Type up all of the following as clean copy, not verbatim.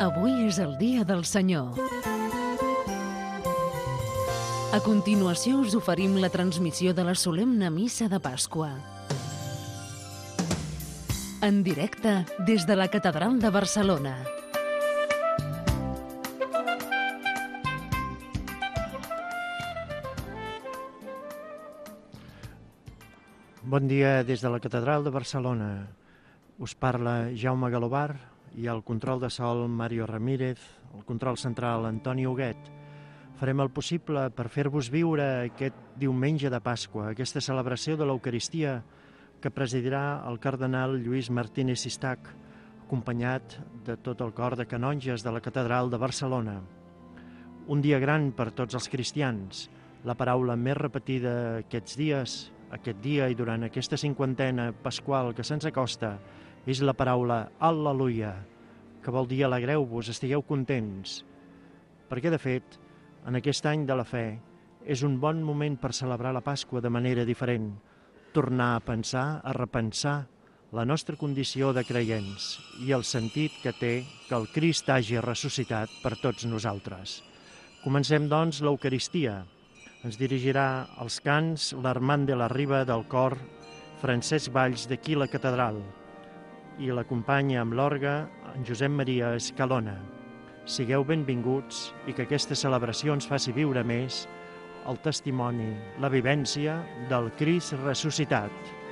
Avui és el dia del Senyor. A continuació us oferim la transmissió de la solemne missa de Pasqua. En directe des de la Catedral de Barcelona. Bon dia des de la Catedral de Barcelona. Us parla Jaume Galobar i al control de sol Mario Ramírez, el control central Antoni Huguet. Farem el possible per fer-vos viure aquest diumenge de Pasqua, aquesta celebració de l'Eucaristia que presidirà el cardenal Lluís Martínez Sistac, acompanyat de tot el cor de canonges de la Catedral de Barcelona. Un dia gran per tots els cristians, la paraula més repetida aquests dies, aquest dia i durant aquesta cinquantena pasqual que se'ns acosta, és la paraula Al·leluia, que vol dir alegreu-vos, estigueu contents. Perquè, de fet, en aquest any de la fe, és un bon moment per celebrar la Pasqua de manera diferent, tornar a pensar, a repensar la nostra condició de creients i el sentit que té que el Crist hagi ressuscitat per tots nosaltres. Comencem, doncs, l'Eucaristia. Ens dirigirà als cants l'Armand de la Riba del cor Francesc Valls d'aquí la Catedral i l'acompanya amb l'orgue en Josep Maria Escalona. Sigueu benvinguts i que aquesta celebració ens faci viure més el testimoni, la vivència del Crist ressuscitat.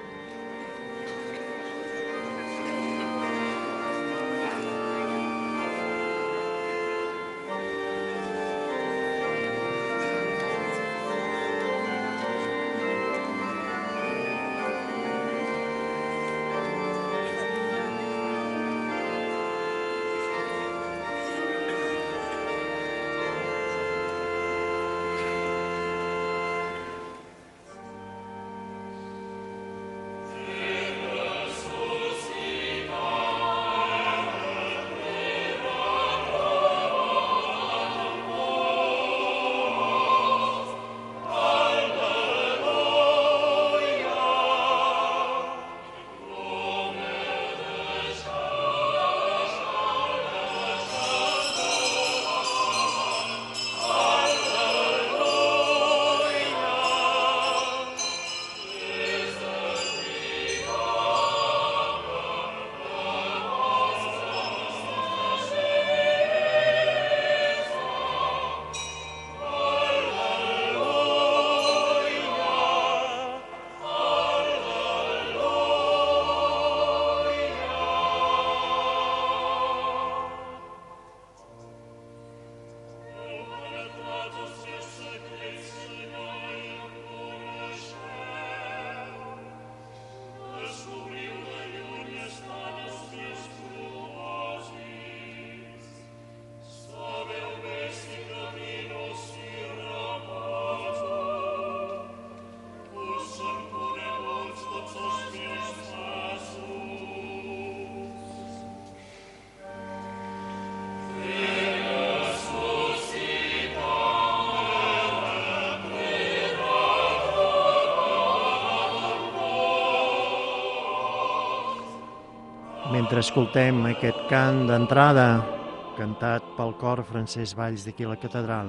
Mentre escoltem aquest cant d'entrada, cantat pel cor Francesc Valls d'aquí la Catedral,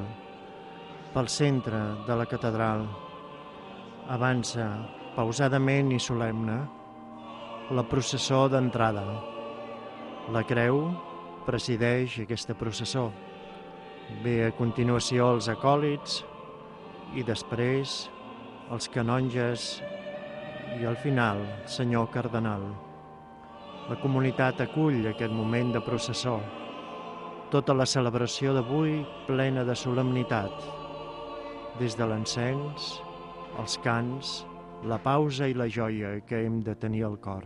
pel centre de la Catedral, avança pausadament i solemne la processó d'entrada. La creu presideix aquesta processó. Ve a continuació els acòlits i després els canonges i al final el senyor cardenal. La comunitat acull aquest moment de processó, tota la celebració d'avui plena de solemnitat, des de l'encens, els cants, la pausa i la joia que hem de tenir al cor.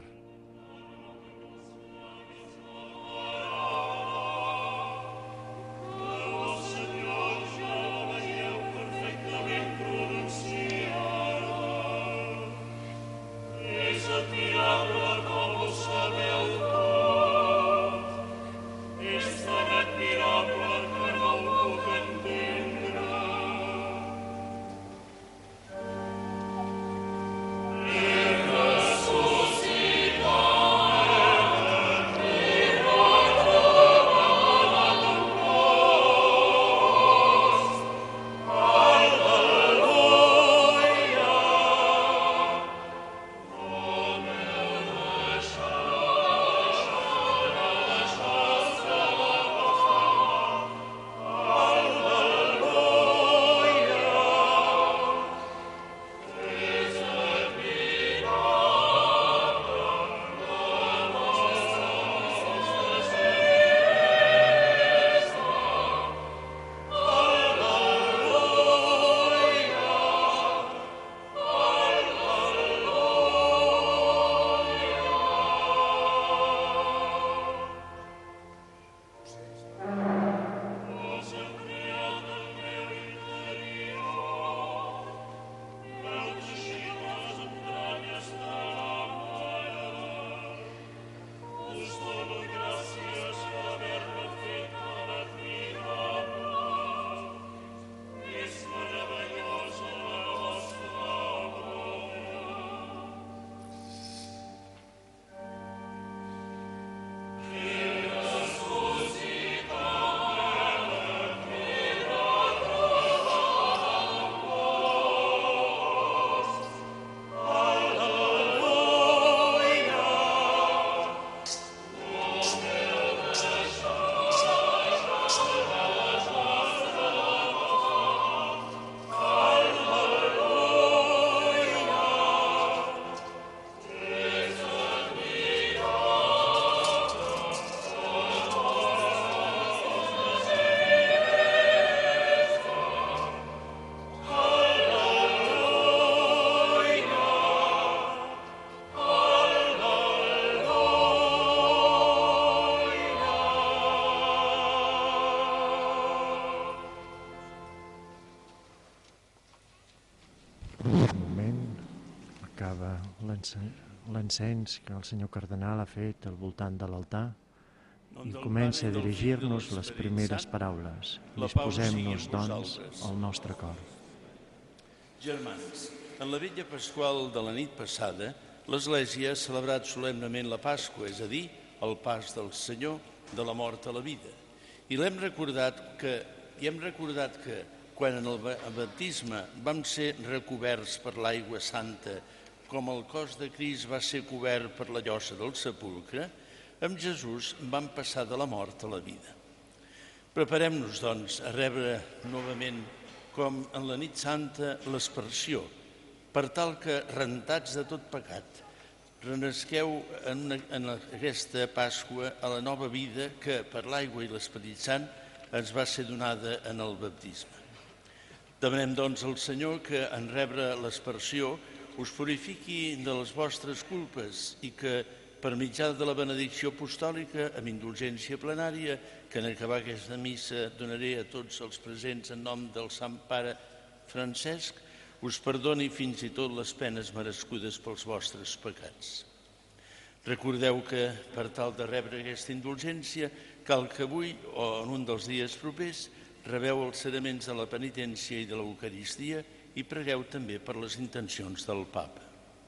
aquest moment acaba l'encens que el senyor cardenal ha fet al voltant de l'altar i comença a dirigir-nos les primeres paraules. Disposem-nos, doncs, al nostre cor. Germans, en la vetlla pasqual de la nit passada, l'Església ha celebrat solemnement la Pasqua, és a dir, el pas del Senyor de la mort a la vida. I hem recordat que quan en el baptisme vam ser recoberts per l'aigua santa, com el cos de Crist va ser cobert per la llosa del sepulcre, amb Jesús vam passar de la mort a la vida. Preparem-nos, doncs, a rebre novament, com en la nit santa, l'aspersió, per tal que, rentats de tot pecat, renasqueu en aquesta Pasqua a la nova vida que, per l'aigua i l'Esperit Sant, ens va ser donada en el baptisme. Demanem, doncs, al Senyor que, en rebre l'aspersió, us purifiqui de les vostres culpes i que, per mitjà de la benedicció apostòlica, amb indulgència plenària, que en acabar aquesta missa donaré a tots els presents en nom del Sant Pare Francesc, us perdoni fins i tot les penes merescudes pels vostres pecats. Recordeu que, per tal de rebre aquesta indulgència, cal que avui, o en un dels dies propers, rebeu els saraments de la penitència i de l'Eucaristia i pregueu també per les intencions del Papa.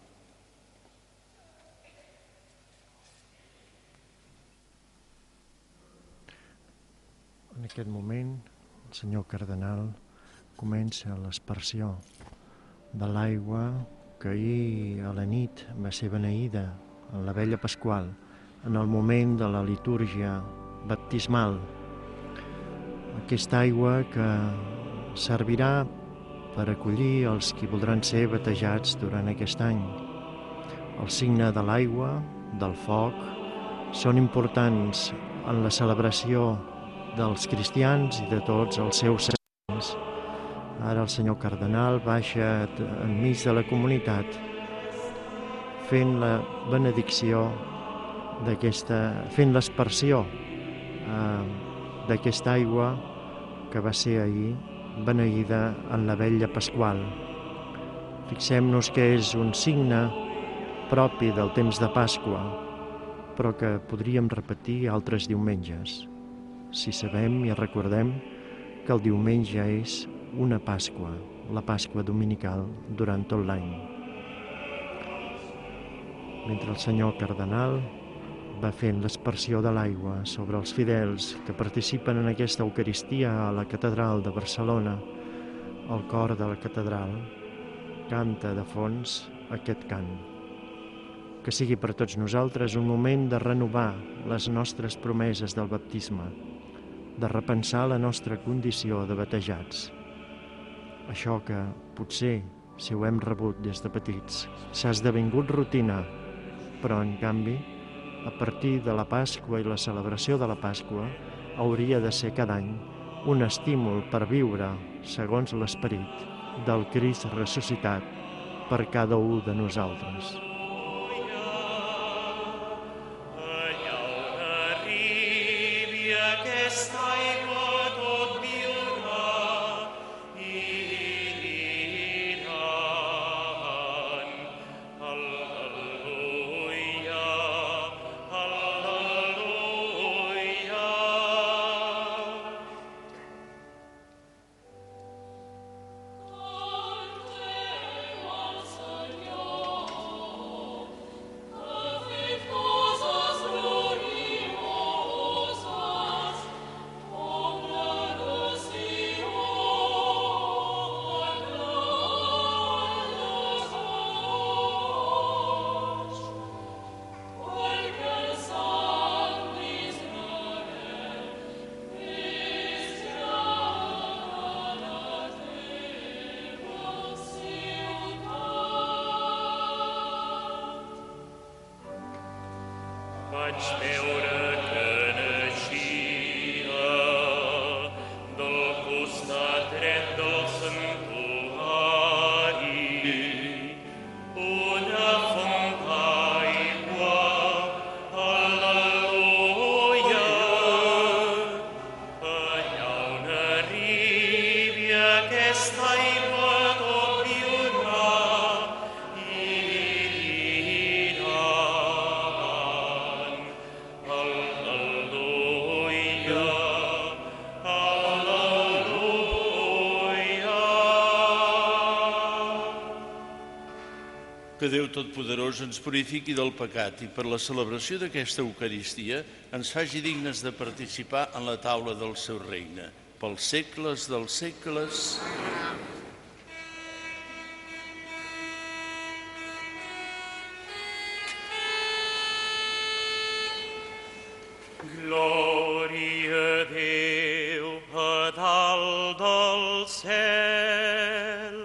En aquest moment, el senyor cardenal comença l'aspersió de l'aigua que ahir a la nit va ser beneïda en la vella Pasqual, en el moment de la litúrgia baptismal. Aquesta aigua que servirà per acollir els qui voldran ser batejats durant aquest any. El signe de l'aigua, del foc, són importants en la celebració dels cristians i de tots els seus sants. Ara el senyor cardenal baixa enmig de la comunitat fent la benedicció fent l'aspersió d'aquesta aigua que va ser ahir beneïda en la vetlla pasqual. Fixem-nos que és un signe propi del temps de Pasqua, però que podríem repetir altres diumenges, si sabem i recordem que el diumenge és una Pasqua, la Pasqua dominical durant tot l'any. Mentre el senyor cardenal va fent l'aspersió de l'aigua sobre els fidels que participen en aquesta Eucaristia a la catedral de Barcelona, el cor de la catedral canta de fons aquest cant. Que sigui per tots nosaltres un moment de renovar les nostres promeses del baptisme, de repensar la nostra condició de batejats. Això que potser, si ho hem rebut des de petits, s'ha esdevingut rutina, però en canvi, a partir de la Pasqua i la celebració de la Pasqua, hauria de ser cada any un estímul per viure, segons l'esperit, del Crist ressuscitat per cada un de nosaltres. Aquesta aigua tot viurà Que Déu Totpoderós ens purifiqui del pecat i per la celebració d'aquesta Eucaristia ens faci dignes de participar en la taula del seu regne. Pels segles dels segles. Glòria a Déu a dalt del cel.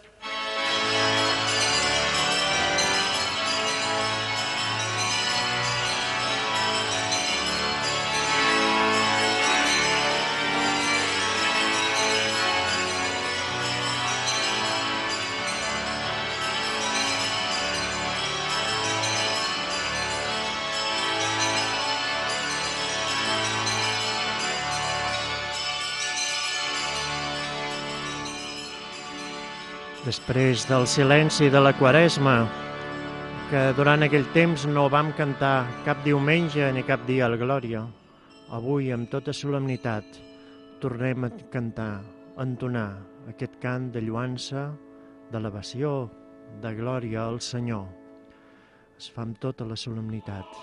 Després del silenci de la Quaresma, que durant aquell temps no vam cantar cap diumenge ni cap dia al Glòria, avui, amb tota solemnitat, tornem a cantar, a entonar aquest cant de lluança, d'elevació, de glòria al Senyor. Es fa amb tota la solemnitat.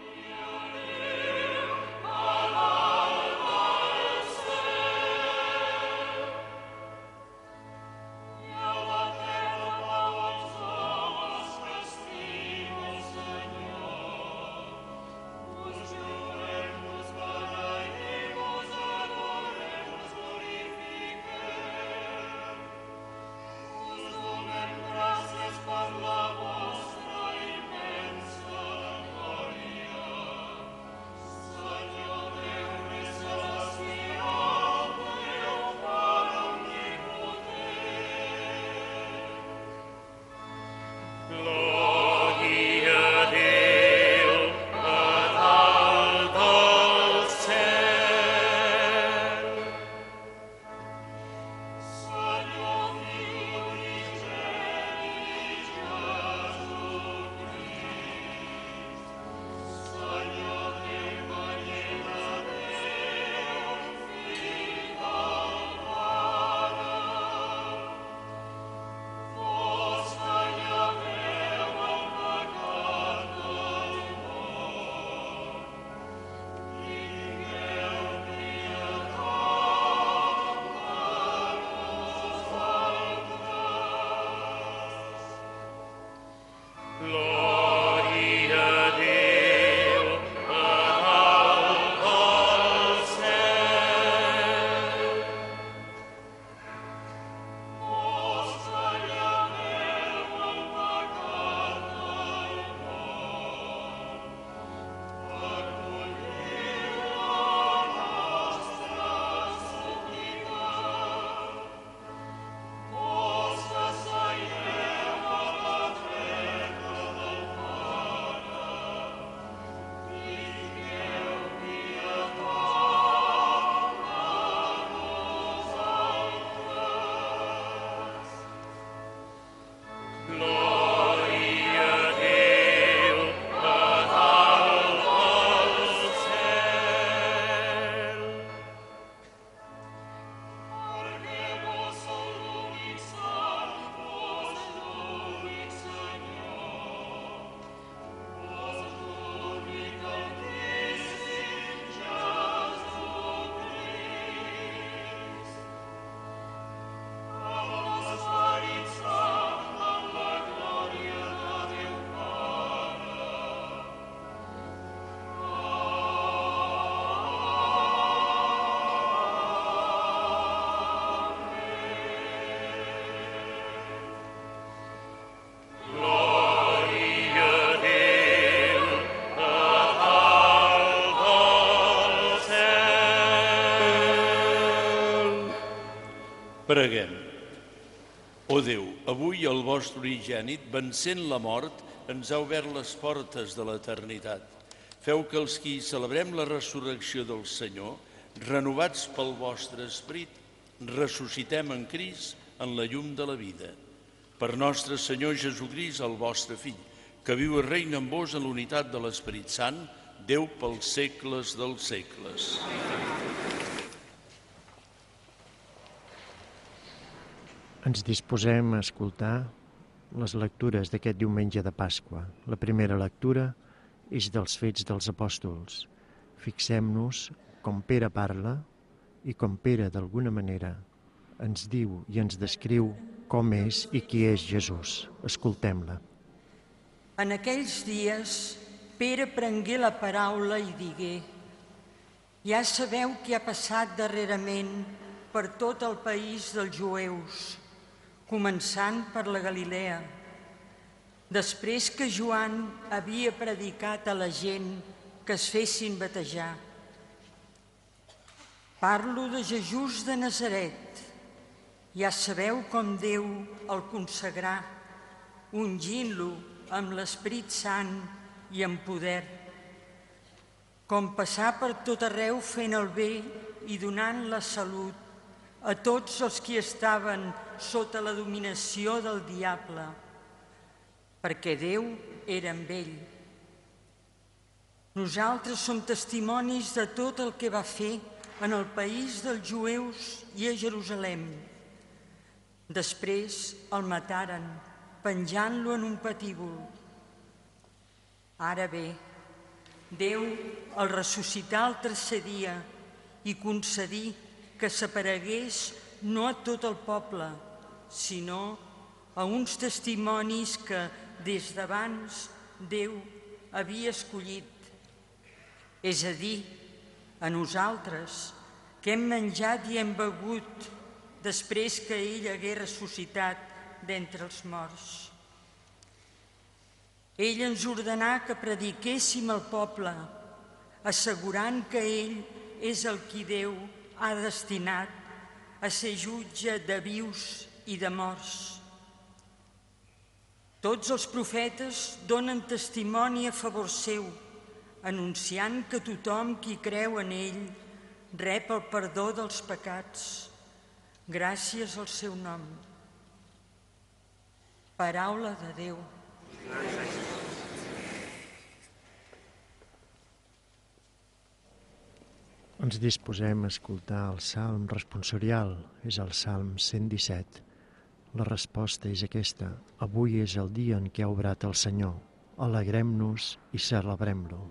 Preguem. O Déu, avui el vostre unigènit, vencent la mort, ens ha obert les portes de l'eternitat. Feu que els qui celebrem la resurrecció del Senyor, renovats pel vostre esperit, ressuscitem en Crist en la llum de la vida. Per nostre Senyor Jesucrist, el vostre Fill, que viu i reina amb vos en l'unitat de l'Esperit Sant, Déu pels segles dels segles. Ens disposem a escoltar les lectures d'aquest diumenge de Pasqua. La primera lectura és dels Fets dels Apòstols. Fixem-nos com Pere parla i com Pere, d'alguna manera, ens diu i ens descriu com és i qui és Jesús. Escoltem-la. En aquells dies, Pere prengué la paraula i digué: ja sabeu què ha passat darrerament per tot el país dels jueus, començant per la Galilea. Després que Joan havia predicat a la gent que es fessin batejar. Parlo de Jesús de Nazaret. Ja sabeu com Déu el consagrà, ungint-lo amb l'Esperit Sant i amb poder. Com passar per tot arreu fent el bé i donant la salut a tots els qui estaven sota la dominació del diable, perquè Déu era amb ell. Nosaltres som testimonis de tot el que va fer en el país dels jueus i a Jerusalem. Després el mataren, penjant-lo en un patíbul. Ara bé, Déu el ressuscità el tercer dia i concedí que s'aparegués no a tot el poble, sinó a uns testimonis que des d'abans Déu havia escollit, és a dir, a nosaltres, que hem menjat i hem begut després que ell hagué ressuscitat d'entre els morts. Ell ens ordenà que prediquéssim al poble, assegurant que ell és el qui Déu ha destinat a ser jutge de vius i de morts. Tots els profetes donen testimoni a favor seu, anunciant que tothom qui creu en ell rep el perdó dels pecats, gràcies al seu nom. Paraula de Déu. Ens disposem a escoltar el Salm responsorial, és el Salm 117. La resposta és aquesta: avui és el dia en què ha obrat el Senyor. Alegrem-nos i celebrem-lo.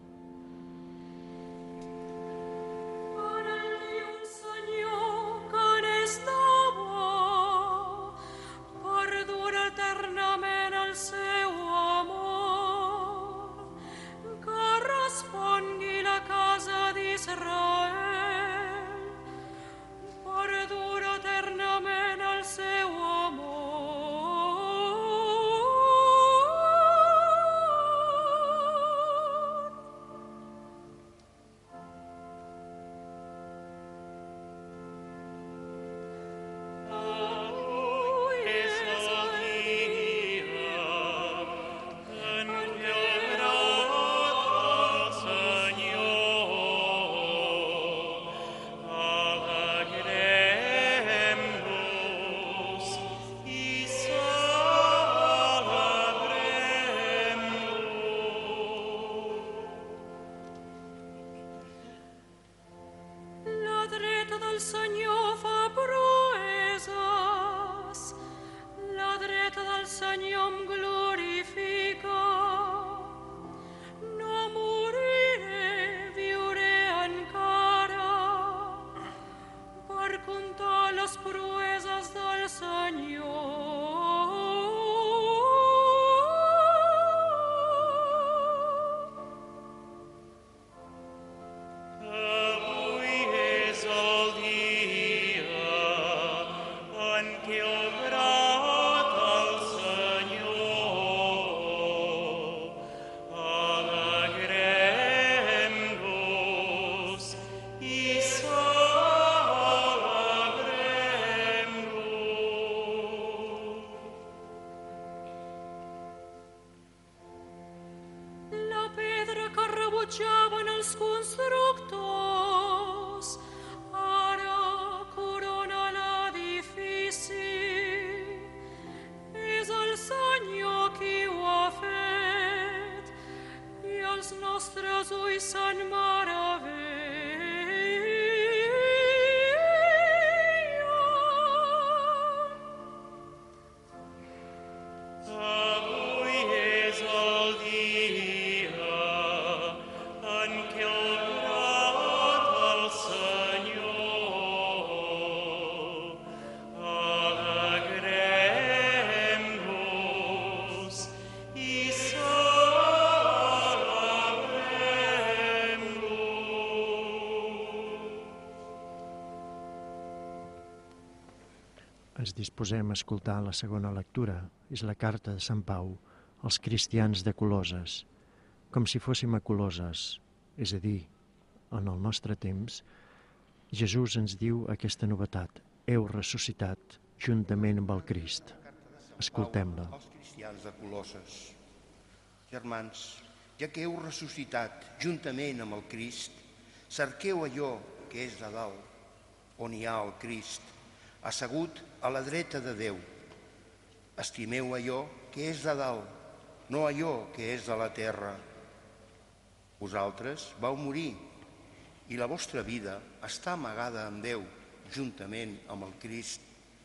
Ens disposem a escoltar la segona lectura. És la carta de Sant Pau als cristians de Coloses. Com si fóssim a Coloses, és a dir, en el nostre temps, Jesús ens diu aquesta novetat: heu ressuscitat juntament amb el Crist. Escoltem-la. Els cristians de Coloses. Germans, ja que heu ressuscitat juntament amb el Crist, cerqueu allò que és de dalt, on hi ha el Crist, assegut a la dreta de Déu. Estimeu allò que és de dalt, no allò que és de la terra. Vosaltres vau morir i la vostra vida està amagada en Déu, juntament amb el Crist.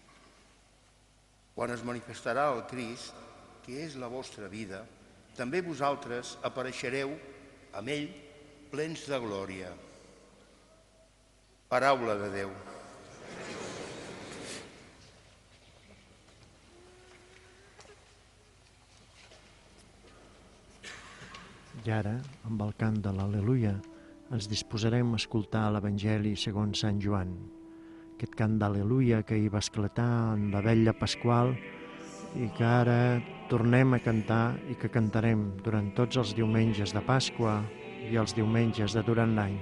Quan es manifestarà el Crist, que és la vostra vida, també vosaltres apareixereu amb ell plens de glòria. Paraula de Déu. I ara, amb el cant de l'Al·leluia, ens disposarem a escoltar l'Evangeli segons Sant Joan. Aquest cant d'Al·leluia que hi va esclatar en la vetlla pasqual i que ara tornem a cantar i que cantarem durant tots els diumenges de Pasqua i els diumenges de durant l'any.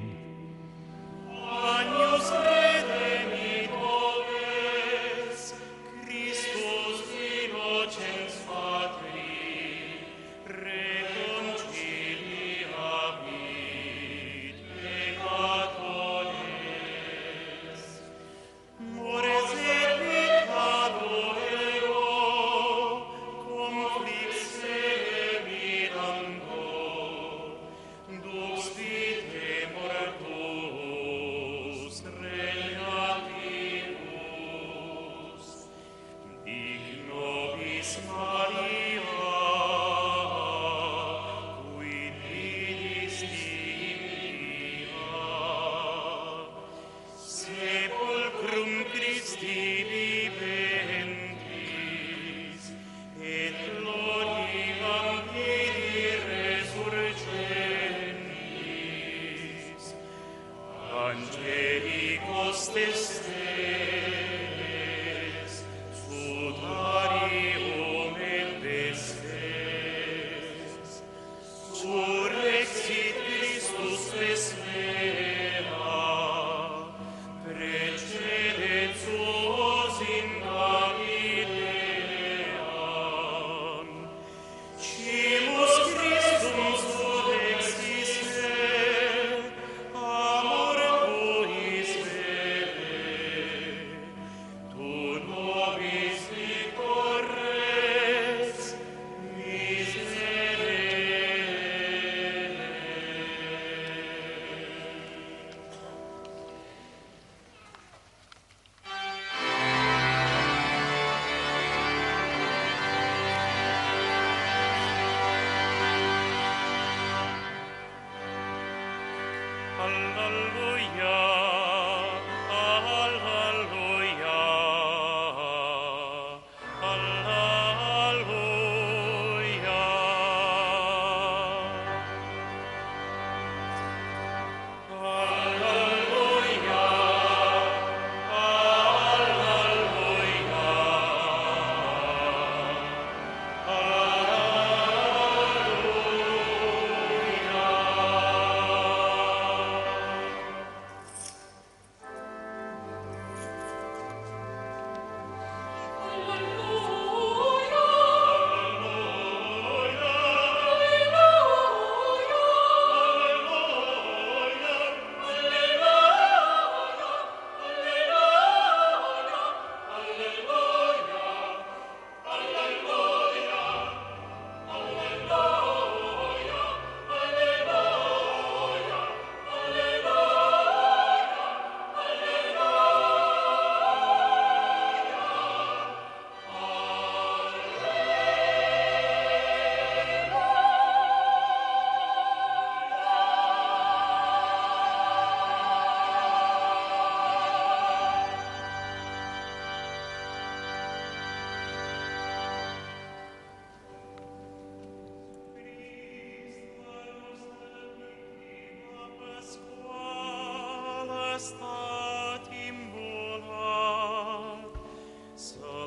Stat immolat,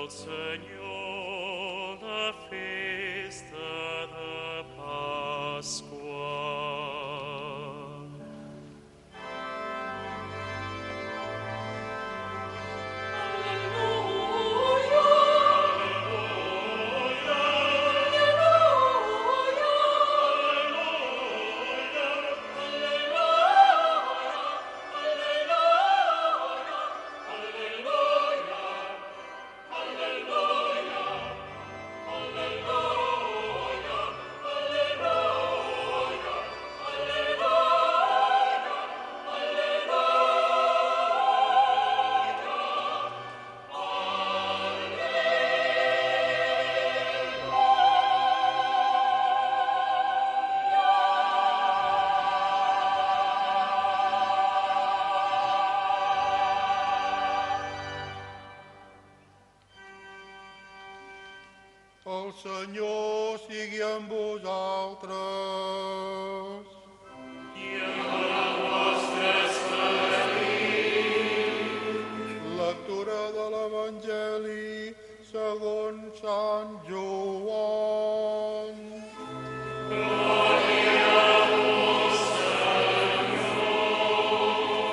Senyor, la festa de Pasqua. El Senyor sigui amb vosaltres. I amb el vostre esperit. Lectura de l'Evangeli segons Sant Joan. Glòria a vos, Senyor.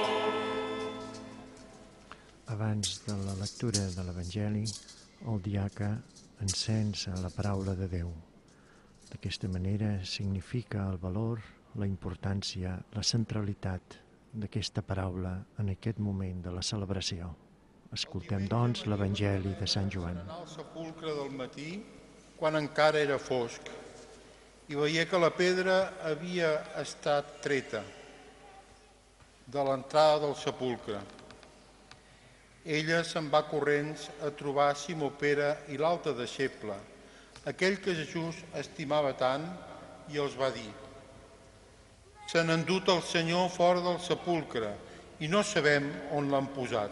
Abans de la lectura de l'Evangeli, el diaca encensa la paraula de Déu. D'aquesta manera significa el valor, la importància, la centralitat d'aquesta paraula en aquest moment de la celebració. Escoltem, doncs, l'Evangeli de Sant Joan. Al sepulcre del matí, quan encara era fosc, i veia que la pedra havia estat treta de l'entrada del sepulcre. Ella se'n va corrents a trobar Simó Pere i l'altre deixeble, aquell que Jesús estimava tant, i els va dir: «Se n'ha endut el Senyor fora del sepulcre i no sabem on l'han posat».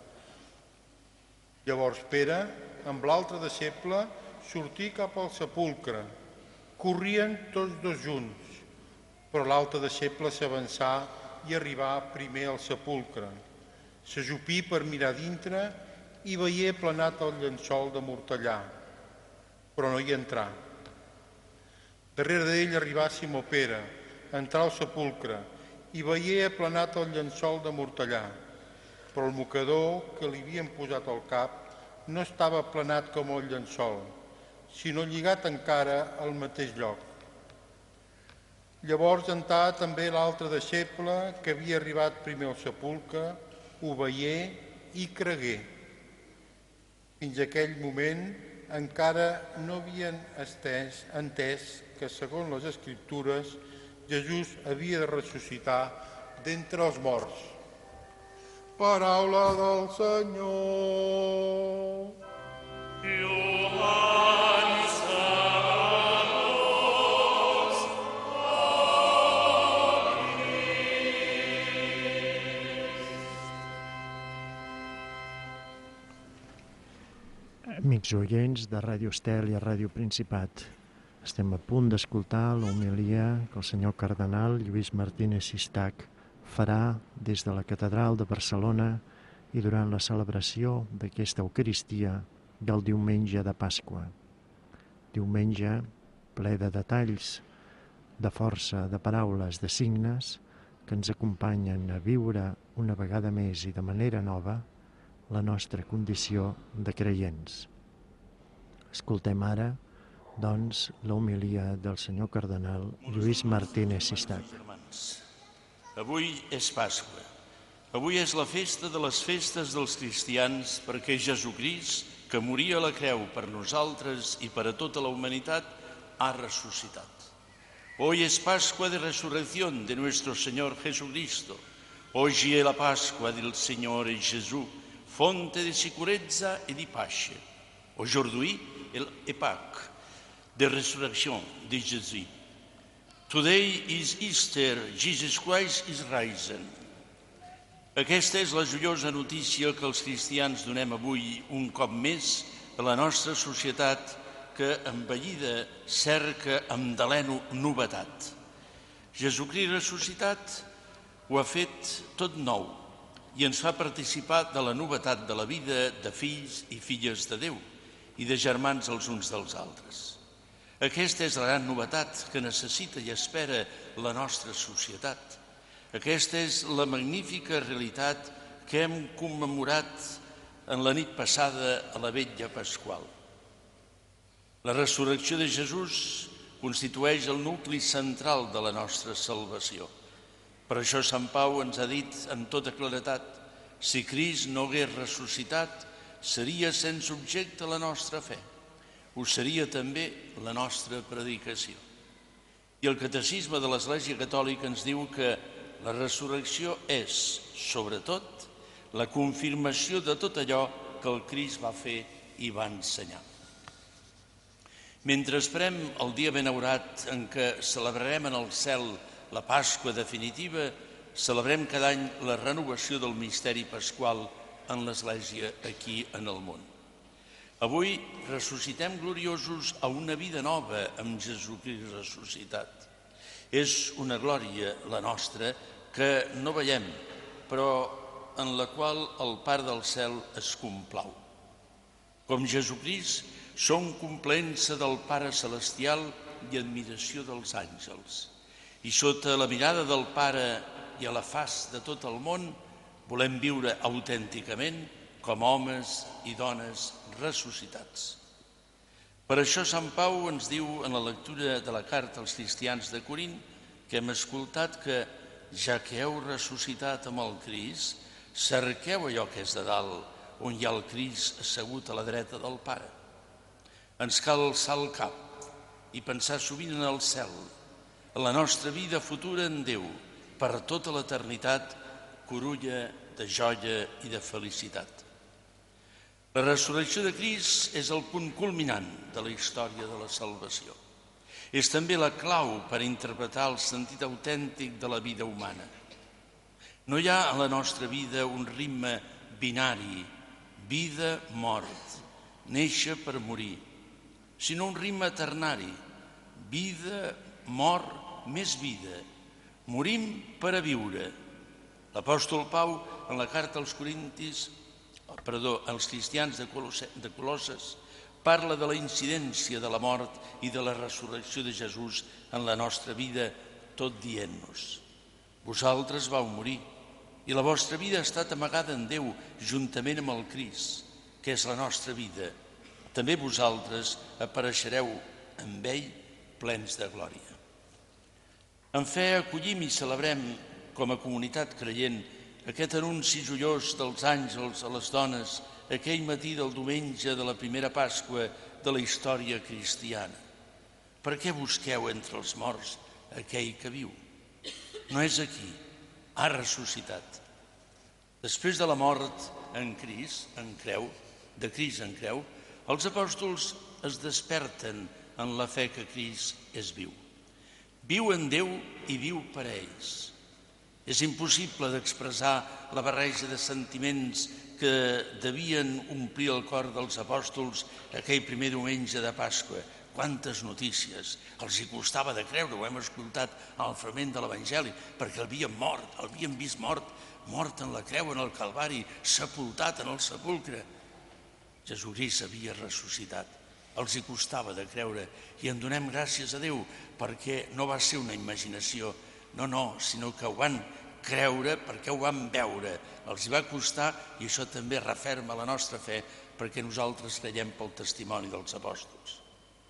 Llavors Pere, amb l'altre deixeble, sortí cap al sepulcre. Corrien tots dos junts, però l'altre deixeble s'avançà i arribà primer al sepulcre. S'ajupí per mirar dintre i veié aplanat el llençol de mortellà, però no hi entrà. Darrere d'ell arribà Simó Pere, entrà al sepulcre i veié aplanat el llençol de mortellà, però el mocador que li havien posat al cap no estava aplanat com el llençol, sinó lligat encara al mateix lloc. Llavors entrà també l'altre deixeble que havia arribat primer al sepulcre, ho veié i cregué. Fins a aquell moment encara no havien entès que, segons les Escriptures, Jesús havia de ressuscitar d'entre els morts. Paraula del Senyor. Amics oients de Ràdio Estel i Ràdio Principat, estem a punt d'escoltar l'homilia que el senyor cardenal Lluís Martínez Sistac farà des de la Catedral de Barcelona i durant la celebració d'aquesta Eucaristia del diumenge de Pasqua. Diumenge ple de detalls, de força, de paraules, de signes que ens acompanyen a viure una vegada més i de manera nova la nostra condició de creients. Escoltem ara, doncs, l'homilia del senyor cardenal Lluís Martínez Sistac. Avui és Pasqua. Avui és la festa de les festes dels cristians perquè Jesucrist, que moria a la creu per nosaltres i per a tota la humanitat, ha ressuscitat. Hoy es Pascua de resurrección de nuestro Señor Jesucristo. Oggi è la Pasqua del Signore Gesù, fonte di sicurezza e di pace. Aujourd'hui è Pâques, the resurrection de Jésus. Today is Easter, Jesus Christ is risen. Aquesta és la joiosa notícia que els cristians donem avui un cop més a la nostra societat que, envellida, cerca amb deleno novetat. Jesucrist ressuscitat ho ha fet tot nou i ens fa participar de la novetat de la vida de fills i filles de Déu, i de germans els uns dels altres. Aquesta és la gran novetat que necessita i espera la nostra societat. Aquesta és la magnífica realitat que hem commemorat en la nit passada a la vetlla pasqual. La resurrecció de Jesús constitueix el nucli central de la nostra salvació. Per això Sant Pau ens ha dit amb tota claredat: si Crist no hagués ressuscitat, seria sense objecte la nostra fe. Ho seria també la nostra predicació. I el Catecisme de l'Església Catòlica ens diu que la resurrecció és, sobretot, la confirmació de tot allò que el Crist va fer i va ensenyar. Mentre esperem el dia benaurat en què celebrarem en el cel la Pasqua definitiva, celebrem cada any la renovació del misteri pasqual en l'Església aquí en el món. Avui ressuscitem gloriosos a una vida nova amb Jesucrist ressuscitat. És una glòria la nostra que no veiem, però en la qual el Pare del cel es complau. Com Jesucrist, som complaença del Pare celestial i admiració dels àngels. I sota la mirada del Pare i a la faç de tot el món, volem viure autènticament com homes i dones ressuscitats. Per això Sant Pau ens diu en la lectura de la carta als cristians de Corint que hem escoltat que, ja que heu ressuscitat amb el Crist, cerqueu allò que és de dalt, on hi ha el Crist assegut a la dreta del Pare. Ens cal alçar el cap i pensar sovint en el cel, en la nostra vida futura en Déu, per tota l'eternitat, corulla de joia i de felicitat. La resurrecció de Crist és el punt culminant de la història de la salvació. És també la clau per interpretar el sentit autèntic de la vida humana. No hi ha a la nostra vida un ritme binari, vida-mort, néixer per morir, sinó un ritme ternari, vida, mort, més vida. Morim per a viure. L'apòstol Pau, en la carta als cristians de Colosses, parla de la incidència de la mort i de la resurrecció de Jesús en la nostra vida, tot dient-nos: vosaltres vau morir i la vostra vida ha estat amagada en Déu juntament amb el Crist, que és la nostra vida. També vosaltres apareixereu amb ell plens de glòria. En fe acollim i celebrem com a comunitat creient aquest anunci joiós dels àngels a les dones aquell matí del diumenge de la primera Pasqua de la història cristiana. Per què busqueu entre els morts aquell que viu? No és aquí, ha ressuscitat. Després de la mort en Crist, en creu, de Crist en creu, els apòstols es desperten en la fe que Crist és viu. Viu en Déu i viu per a ells. És impossible d'expressar la barreja de sentiments que devien omplir el cor dels apòstols aquell primer diumenge de Pasqua. Quantes notícies! Els hi costava de creure, ho hem escoltat al fragment de l'Evangeli, perquè l'havien mort, l'havien vist mort en la creu, en el Calvari, sepultat en el sepulcre. Jesucrist havia ressuscitat. Els hi costava de creure i en donem gràcies a Déu perquè no va ser una imaginació, no, sinó que ho van creure perquè ho van veure. Els hi va costar i això també referma la nostra fe perquè nosaltres creiem pel testimoni dels apòstols.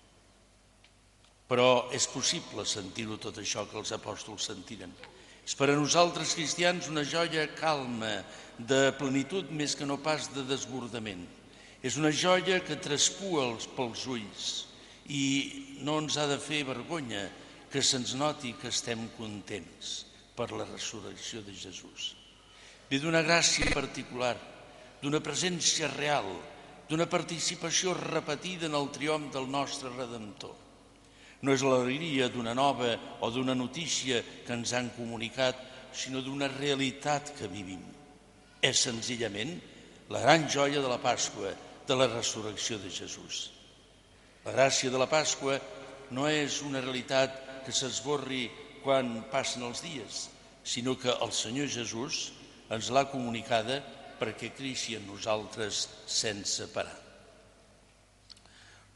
Però és possible sentir-ho tot això que els apòstols sentiren. És per a nosaltres cristians una joia calma, de plenitud més que no pas de desbordament. És una joia que traspua pels ulls i no ens ha de fer vergonya que se'ns noti que estem contents per la resurrecció de Jesús. Ve d'una gràcia particular, d'una presència real, d'una participació repetida en el triomf del nostre Redemptor. No és l'alegria d'una nova o d'una notícia que ens han comunicat, sinó d'una realitat que vivim. És senzillament la gran joia de la Pasqua, de la resurrecció de Jesús. La gràcia de la Pasqua no és una realitat que s'esborri quan passen els dies, sinó que el Senyor Jesús ens l'ha comunicada perquè creixi en nosaltres sense parar.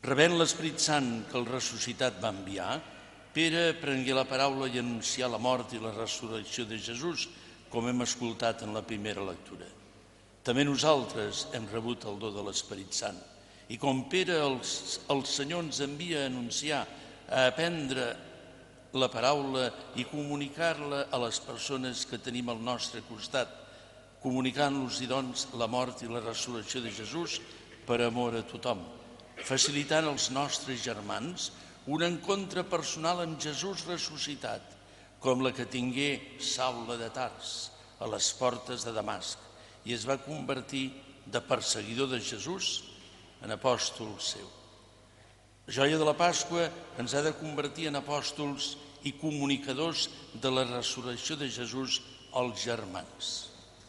Rebent l'Esperit Sant que el ressuscitat va enviar, Pere prengué la paraula i anuncià la mort i la resurrecció de Jesús, com hem escoltat en la primera lectura. També nosaltres hem rebut el do de l'Esperit Sant. I com Pere, el Senyor ens envia a anunciar, a aprendre la paraula i comunicar-la a les persones que tenim al nostre costat, comunicant-los, doncs, la mort i la resurrecció de Jesús per amor a tothom, facilitant als nostres germans un encontre personal amb Jesús ressuscitat, com la que tingué Saula de Tars a les portes de Damasc i es va convertir de perseguidor de Jesús en apòstol seu. La joia de la Pasqua ens ha de convertir en apòstols i comunicadors de la resurrecció de Jesús als germans.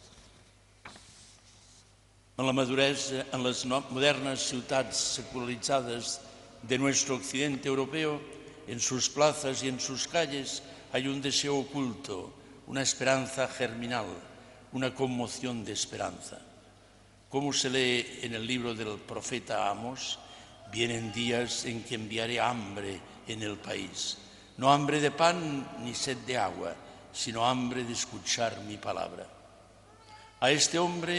En la maduresa, en les modernes ciutats secularizadas de nuestro occidente europeo, en sus plazas y en sus calles hay un deseo oculto, una esperanza germinal, una conmoción de esperanza. Como se lee en el libro del profeta Amos, vienen días en que enviaré hambre en el país. No hambre de pan ni sed de agua, sino hambre de escuchar mi palabra. A esta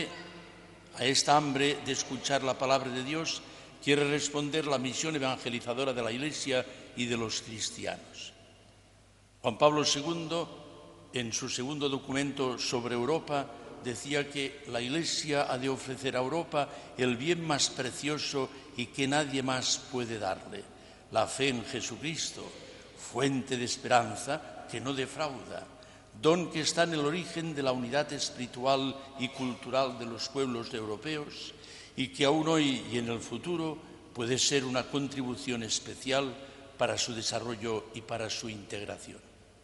hambre de escuchar la palabra de Dios quiere responder la misión evangelizadora de la Iglesia y de los cristianos. Juan Pablo II, en su segundo documento sobre Europa, decía que la Iglesia ha de ofrecer a Europa el bien más precioso y que nadie más puede darle, la fe en Jesucristo, fuente de esperanza que no defrauda, don que está en el origen de la unidad espiritual y cultural de los pueblos europeos y que aún hoy y en el futuro puede ser una contribución especial para su desarrollo y para su integración.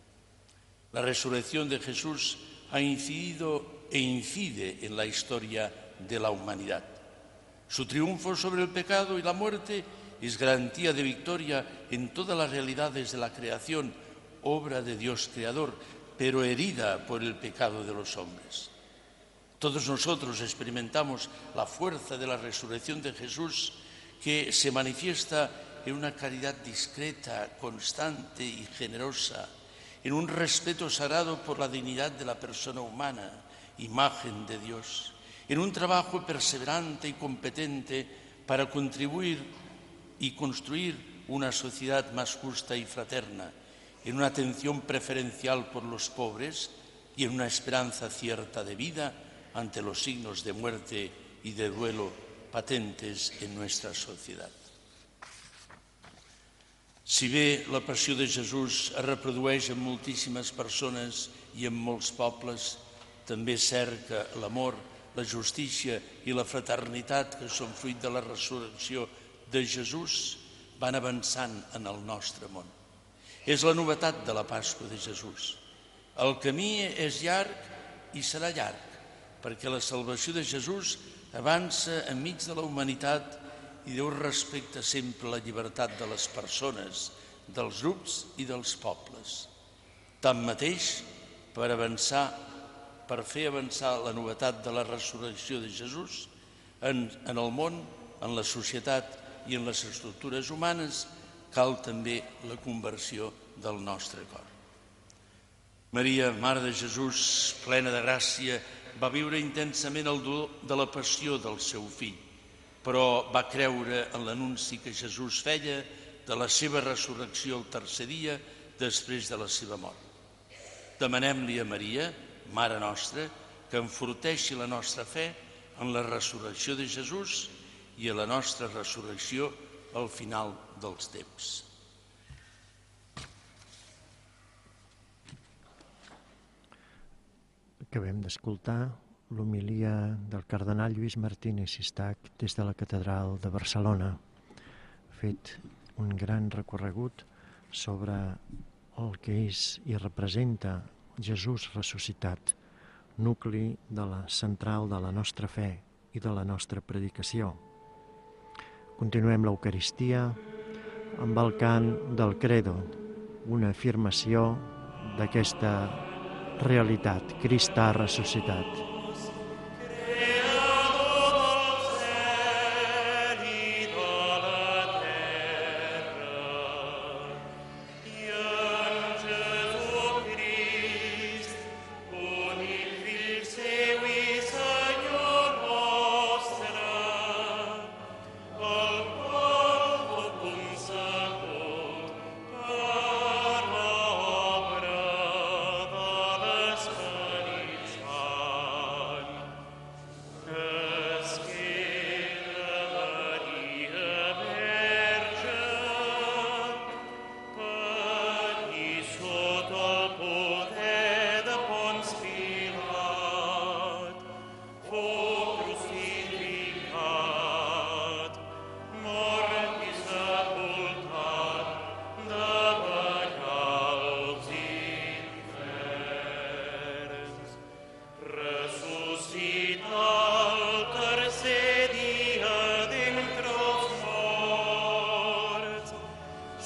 La resurrección de Jesús ha incidido e incide en la historia de la humanidad. Su triunfo sobre el pecado y la muerte es garantía de victoria en todas las realidades de la creación, obra de Dios creador, pero herida por el pecado de los hombres. Todos nosotros experimentamos la fuerza de la resurrección de Jesús que se manifiesta en una caridad discreta, constante y generosa, en un respeto sagrado por la dignidad de la persona humana, imagen de Dios, en un trabajo perseverante y competente para contribuir y construir una sociedad más justa y fraterna, en una atención preferencial por los pobres y en una esperanza cierta de vida ante los signos de muerte y de duelo patentes en nuestra societat. Si bé la passió de Jesús es reprodueix en moltíssimes persones i en molts pobles, també és cert que l'amor, la justícia i la fraternitat que són fruit de la resurrecció de Jesús van avançant en el nostre món. És la novetat de la Pasqua de Jesús. El camí és llarg i serà llarg, perquè la salvació de Jesús avança enmig de la humanitat i Déu respecta sempre la llibertat de les persones, dels grups i dels pobles. Tanmateix, per fer avançar la novetat de la resurrecció de Jesús en el món, en la societat i en les estructures humanes, cal també la conversió del nostre cor. Maria, Mare de Jesús, plena de gràcia, va viure intensament el dolor de la passió del seu fill, però va creure en l'anunci que Jesús feia de la seva resurrecció el tercer dia després de la seva mort. Demanem-li a Maria, Mare nostra, que enforteixi la nostra fe en la resurrecció de Jesús i a la nostra resurrecció al final dels temps. Acabem d'escoltar l'homilia del cardenal Lluís Martínez Sistac des de la Catedral de Barcelona. Ha fet un gran recorregut sobre el que és i representa Jesús ressuscitat, nucli central de la nostra fe i de la nostra predicació. Continuem l'Eucaristia amb el cant del Credo, una afirmació d'aquesta realitat. Crist ha ressuscitat.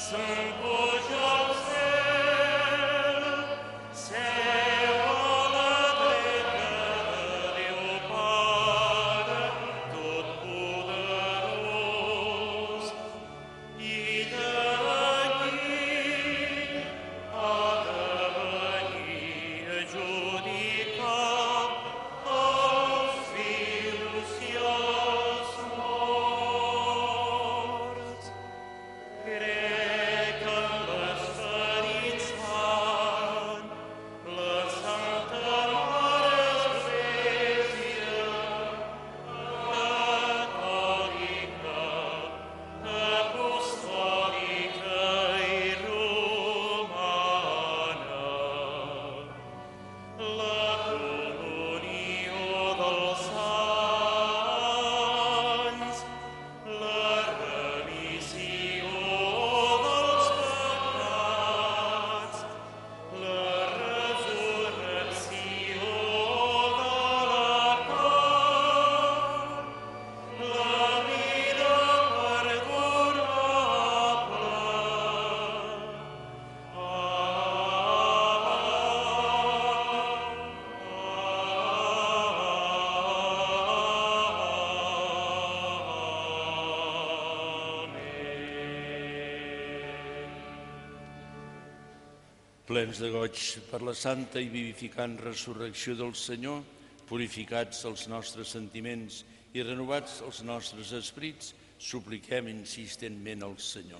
Plens de goig per la santa i vivificant resurrecció del Senyor, purificats els nostres sentiments i renovats els nostres esprits, supliquem insistentment al Senyor.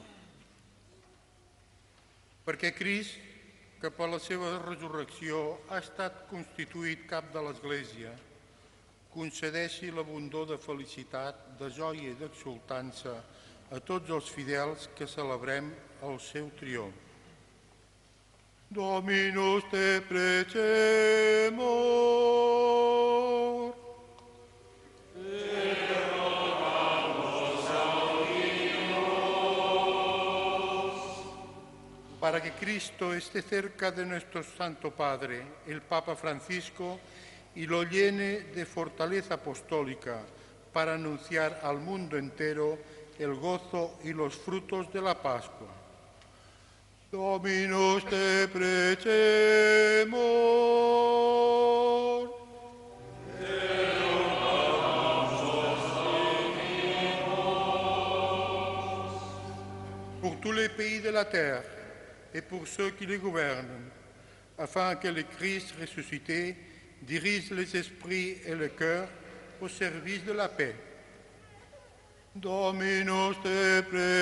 Perquè Crist, que per la seva resurrecció ha estat constituït cap de l'Església, concedeixi l'abundor de felicitat, de joia i d'exultança a tots els fidels que celebrem el seu triomf. Dominus te precemor. Para que Cristo esté cerca de nuestro Santo Padre, el Papa Francisco, y lo llene de fortaleza apostólica para anunciar al mundo entero el gozo y los frutos de la Pascua. Dominus te precemor. Pour tous les pays de la terre et pour ceux qui les gouvernent, afin que le Christ ressuscité dirige les esprits et le cœur au service de la paix. Dominus te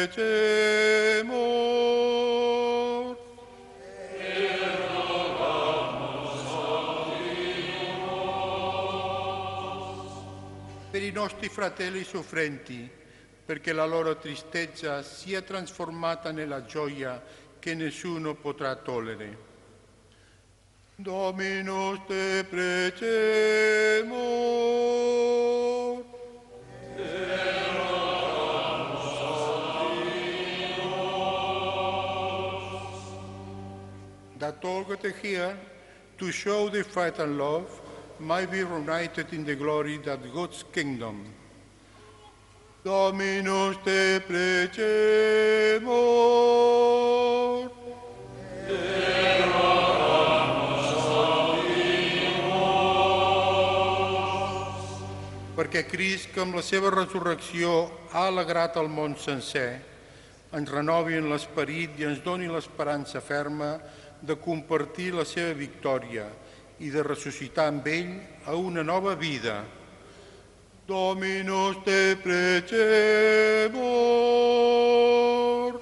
precemor. Per i nostri fratelli soffrenti, perché la loro tristezza sia trasformata nella gioia che nessuno potrà togliere. Dominus te precemor. That all gathered here to show their faith and love might be united in the glory that God's kingdom. Dominus te precemor. Perquè Crist, que amb la seva resurrecció ha alegrat el món sencer, ens renovi en l'esperit i ens doni l'esperança ferma de compartir la seva victòria i de ressuscitar amb ell a una nova vida. Dominus te precemor.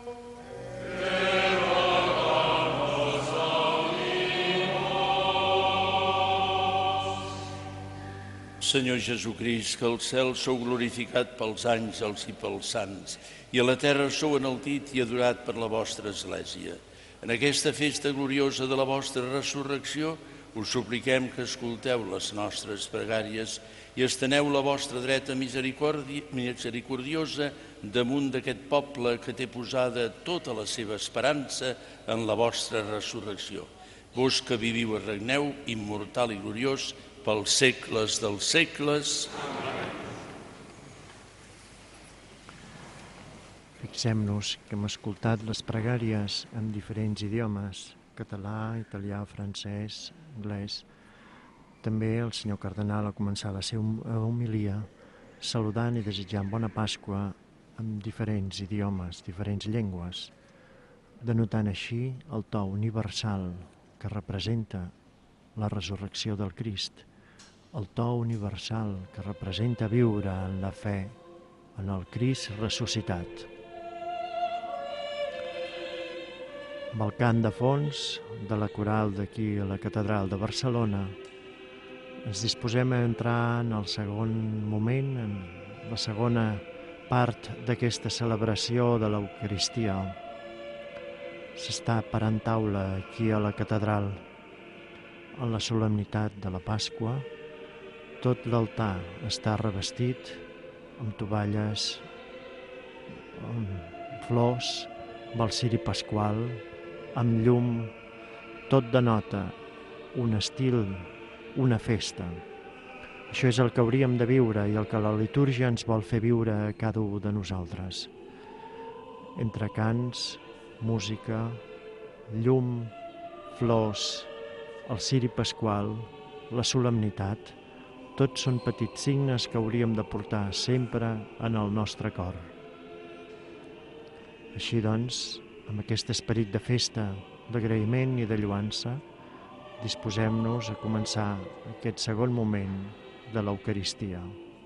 Senyor Jesucrist, que al cel sou glorificat pels àngels i pels sants, i a la terra sou enaltit i adorat per la vostra Església. En aquesta festa gloriosa de la vostra resurrecció, us supliquem que escolteu les nostres pregàries i esteneu la vostra dreta misericordiosa damunt d'aquest poble que té posada tota la seva esperança en la vostra resurrecció. Vos que viviu i regneu, immortal i gloriós, pels segles dels segles. Fixem-nos que hem escoltat les pregàries en diferents idiomes, català, italià, francès, anglès. També el senyor cardenal ha començat la seva homilia saludant i desitjant bona Pasqua en diferents idiomes, diferents llengües, denotant així el to universal que representa la resurrecció del Crist, el to universal que representa viure en la fe en el Crist ressuscitat. Amb el cant de fons de la coral d'aquí a la Catedral de Barcelona, ens disposem a entrar en el segon moment, en la segona part d'aquesta celebració de l'Eucaristia. S'està parant taula aquí a la catedral, en la solemnitat de la Pasqua. Tot l'altar està revestit amb tovalles, amb flors, amb el ciri pasqual, amb llum. Tot denota un estil, una festa. Això és el que hauríem de viure i el que la litúrgia ens vol fer viure a cada un de nosaltres. Entre cants, música, llum, flors, el ciri pasqual, la solemnitat, tots són petits signes que hauríem de portar sempre en el nostre cor. Així doncs, amb aquest esperit de festa, d'agraïment i de lluança, disposem-nos a començar aquest segon moment de l'Eucaristia.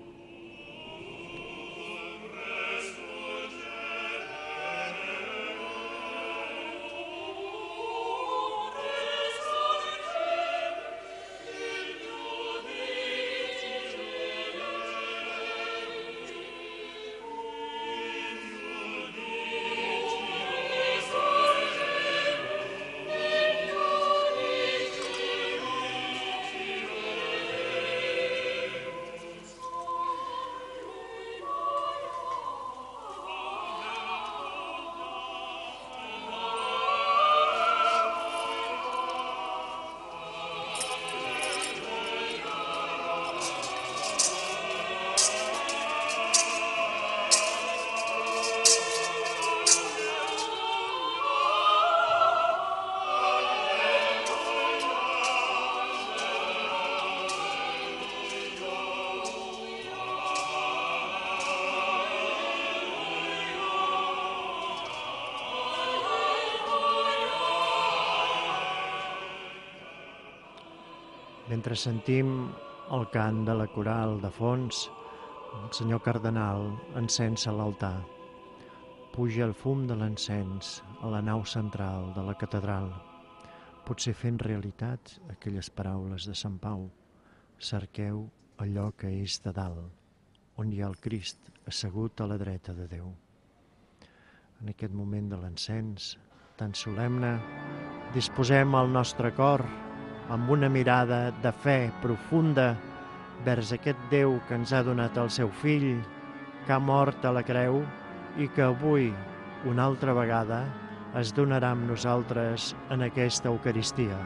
Mentre sentim el cant de la coral de fons, el senyor cardenal encensa l'altar. Puja el fum de l'encens a la nau central de la catedral, potser fent realitat aquelles paraules de Sant Pau: cerqueu allò que és de dalt, on hi ha el Crist assegut a la dreta de Déu. En aquest moment de l'encens tan solemne, disposem el nostre cor amb una mirada de fe profunda vers aquest Déu que ens ha donat el seu Fill, que ha mort a la creu i que avui, una altra vegada, es donarà amb nosaltres en aquesta Eucaristia.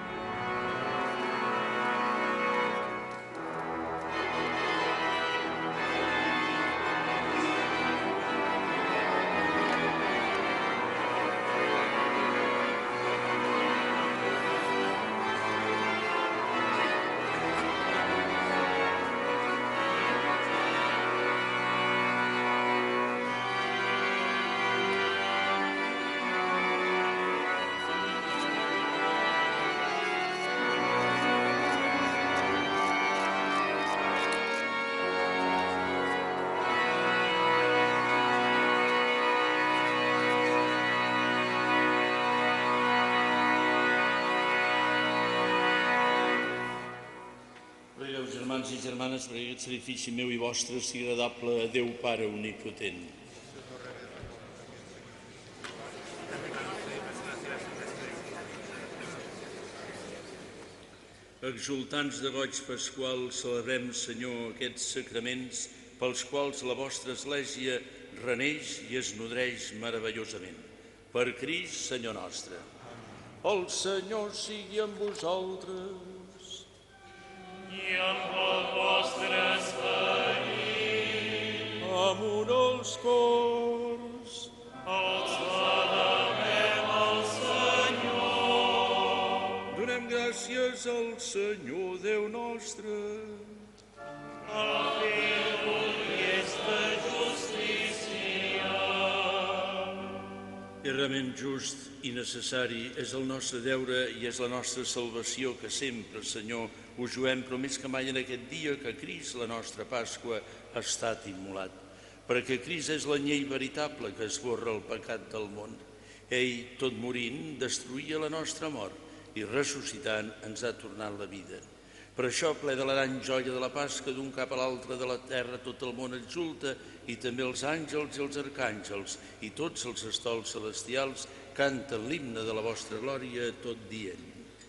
Germans i germanes, perquè aquest sacrifici meu i vostre sigui agradable a Déu Pare Omnipotent. Exultants de goig pasqual, celebrem, Senyor, aquests sacraments pels quals la vostra Església reneix i es nodreix meravellosament. Per Crist, Senyor nostre. El Senyor sigui amb vosaltres. I amb el vostre esperit. Amunt els cors. Alçarem al Senyor. Donem gràcies al Senyor Déu nostre. El Fill és de justícia. És realment just i necessari, és el nostre deure i és la nostra salvació que sempre, Senyor, us juem, però més que mai en aquest dia que Crist, la nostra Pasqua, ha estat immolat. Perquè Crist és l'anyell veritable que esborra el pecat del món. Ell, tot morint, destruïa la nostra mort i ressuscitant ens ha tornat la vida. Per això, ple de la gran joia de la Pasca, d'un cap a l'altre de la terra, tot el món exulta, i també els àngels i els arcàngels, i tots els estols celestials canten l'himne de la vostra glòria, tot dient.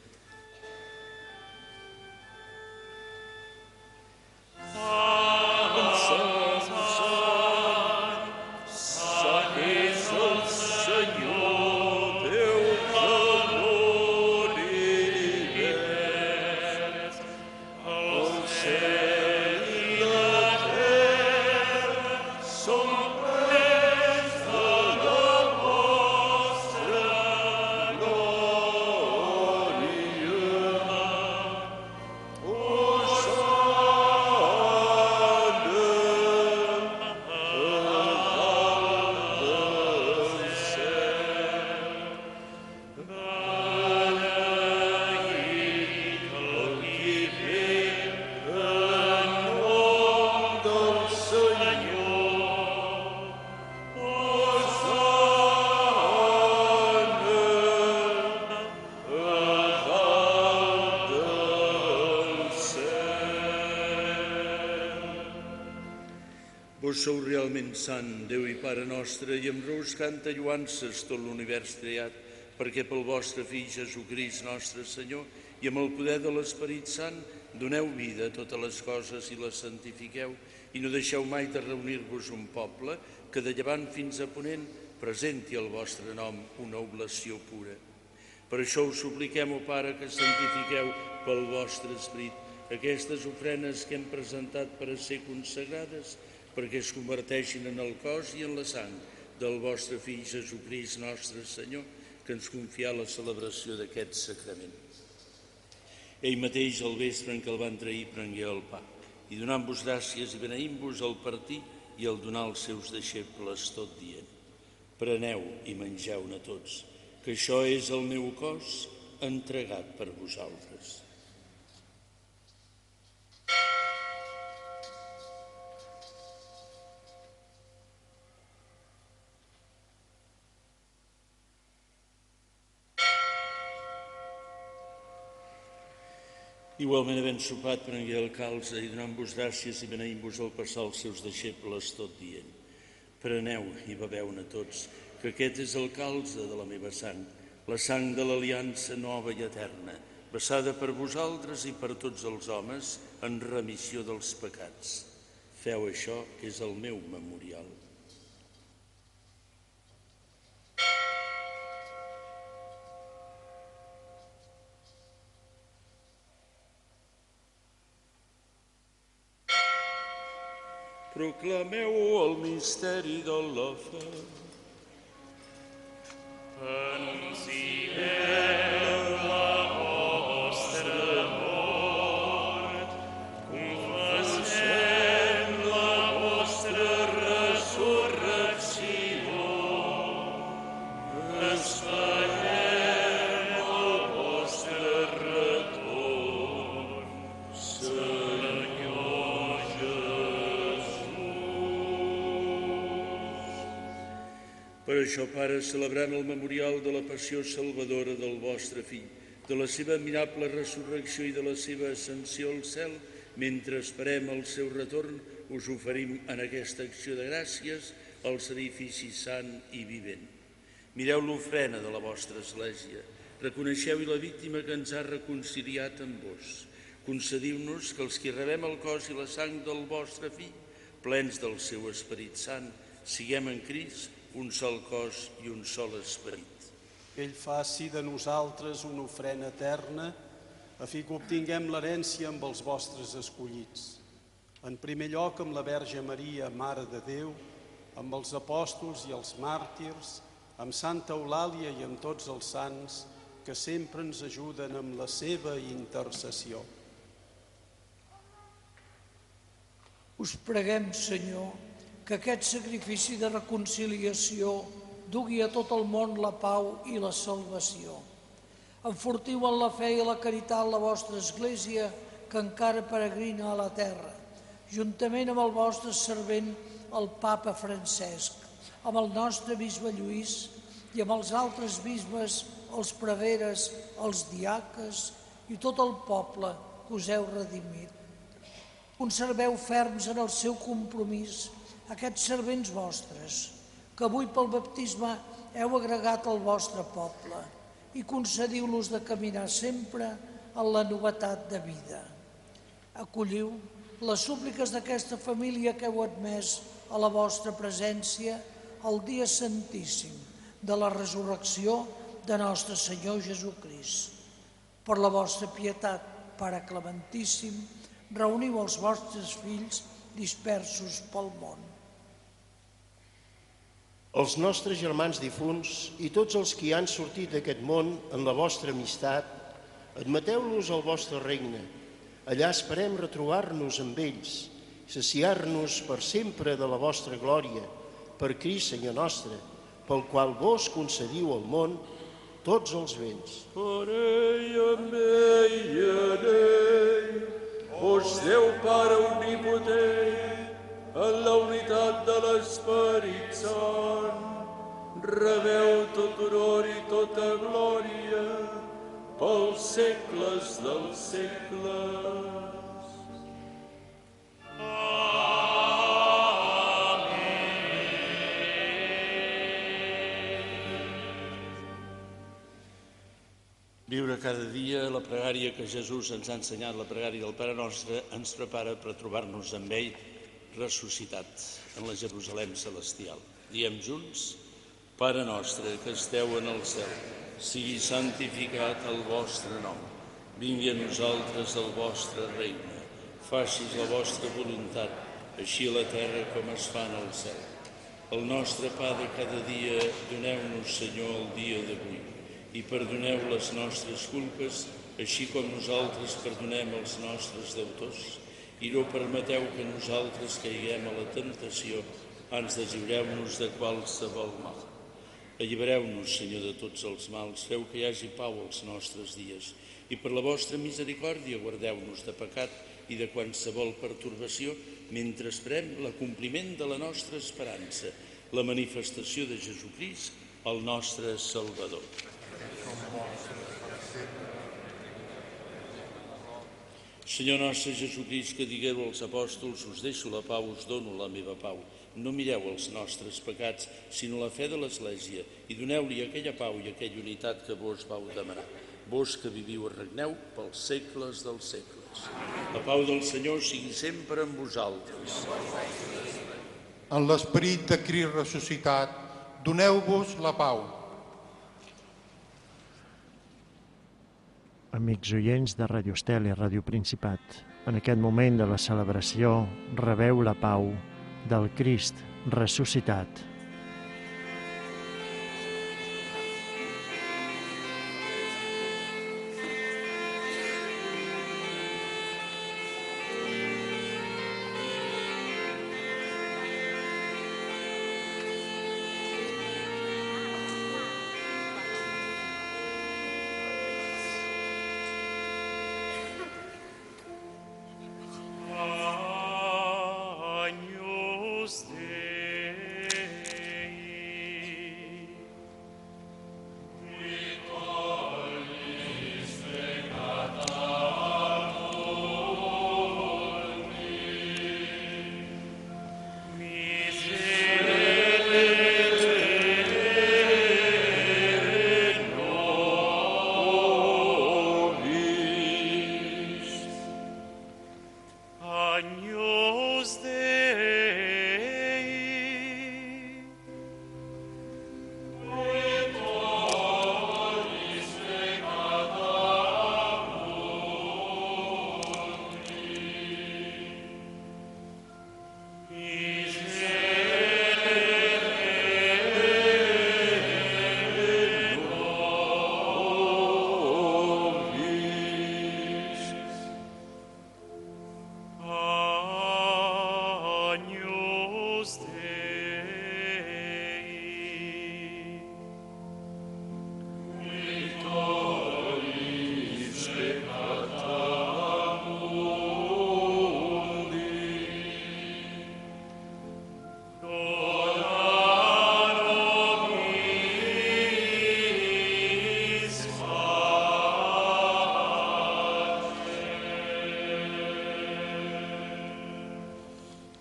Vos sou realment sant, Déu i Pare nostre, i amb vos canta lluances tot l'univers creat, perquè pel vostre Fill Jesucrist nostre Senyor i amb el poder de l'Esperit Sant doneu vida a totes les coses i les santifiqueu, i no deixeu mai de reunir-vos un poble que de llevant fins a ponent presenti al vostre nom una oblació pura. Per això us supliquem, ó Pare, que santifiqueu pel vostre Esperit aquestes ofrenes que hem presentat per a ser consagrades, perquè es converteixin en el cos i en la sang del vostre Fill Jesucrist nostre Senyor, que ens confia la celebració d'aquest sacrament. Ell mateix, al vespre en què el van trair, prengué el pa, i donant-vos gràcies i beneint-vos el partir i el donar als seus deixebles, tot dient: preneu i mengeu-ne tots, que això és el meu cos entregat per vosaltres. Igualment, havent sopat, prengué el calze i donant-vos gràcies i beneint-vos el passar als seus deixebles, tot dient: preneu i beveu-ne tots, que aquest és el calze de la meva sang, la sang de l'aliança nova i eterna, vessada per vosaltres i per tots els homes en remissió dels pecats. Feu això, que és el meu memorial. Proclameu el misteri de la fe. Anunciem la vostra mort, confessem la vostra resurrecció, esperem el vostre retorn, Senyor Jesús. Per això, Pare, celebrant el memorial de la passió salvadora del vostre Fill, de la seva admirable resurrecció i de la seva ascensió al cel, mentre esperem el seu retorn, us oferim en aquesta acció de gràcies el sacrifici sant i vivent. Mireu l'ofrena de la vostra Església, reconeixeu-hi la víctima que ens ha reconciliat amb vos. Concediu-nos que els que rebem el cos i la sang del vostre Fill, plens del seu Esperit Sant, siguem en Crist un sol cos i un sol esperit. Ell faci de nosaltres una ofrena eterna, a fi que obtinguem l'herència amb els vostres escollits. En primer lloc, amb la Verge Maria, Mare de Déu, amb els apòstols i els màrtirs, amb Santa Eulàlia i amb tots els sants que sempre ens ajuden amb la seva intercessió. Us preguem, Senyor, que aquest sacrifici de reconciliació dugui a tot el món la pau i la salvació. Enfortiu en la fe i la caritat la vostra Església, que encara peregrina a la terra, juntament amb el vostre servent, el papa Francesc, amb el nostre bisbe Lluís i amb els altres bisbes, els preveres, els diaques i tot el poble que us heu redimit. Conserveu ferms en el seu compromís aquests servents vostres, que avui pel baptisme heu agregat al vostre poble, i concediu-los de caminar sempre en la novetat de vida. Acolliu les súpliques d'aquesta família que heu admès a la vostra presència el dia santíssim de la resurrecció de nostre Senyor Jesucrist. Per la vostra pietat, Pare Clementíssim, reuniu els vostres fills dispersos pel món. Els nostres germans difunts i tots els que han sortit d'aquest món en la vostra amistat, admeteu-los al vostre regne. Allà esperem retrobar-nos amb ells, saciar-nos per sempre de la vostra glòria, per Crist, Senyor nostre, pel qual vos concediu al món tots els béns. Orei amb ell i en ell, vos Déu Pare omnipotent, en la unitat de l'Esperit Sant, rebeu tot honor i tota glòria pels segles dels segles. Viure cada dia la pregària que Jesús ens ha ensenyat, la pregària del Pare Nostre, ens prepara per trobar-nos amb ell ressuscitat en la Jerusalem celestial. Diem junts: Pare nostre que esteu en el cel, sigui santificat el vostre nom. Vingui a nosaltres el vostre regne. Facis la vostra voluntat, així a la terra com es fa en el cel. El nostre pa de cada dia doneu-nos, Senyor, el dia d'avui, i perdoneu les nostres culpes, així com nosaltres perdonem els nostres deutors. I no permeteu que nosaltres caiguem a la temptació, ans deslliureu-nos de qualsevol mal. Allibereu-nos, Senyor, de tots els mals, feu que hi hagi pau als nostres dies, i per la vostra misericòrdia guardeu-nos de pecat i de qualsevol pertorbació, mentre esperem l'acompliment de la nostra esperança, la manifestació de Jesucrist, el nostre Salvador. Senyor nostre Jesucrist, que digueu als apòstols: us deixo la pau, us dono la meva pau. No mireu els nostres pecats, sinó la fe de l'Església, i doneu-li aquella pau i aquella unitat que vos vau demanar. Vos que viviu i regneu pels segles dels segles. La pau del Senyor sigui sempre amb vosaltres. En l'esperit de Crist ressuscitat, doneu-vos la pau. Amics oients de Radio Estel i Radio Principat, en aquest moment de la celebració rebeu la pau del Crist ressuscitat. Agnus Dei.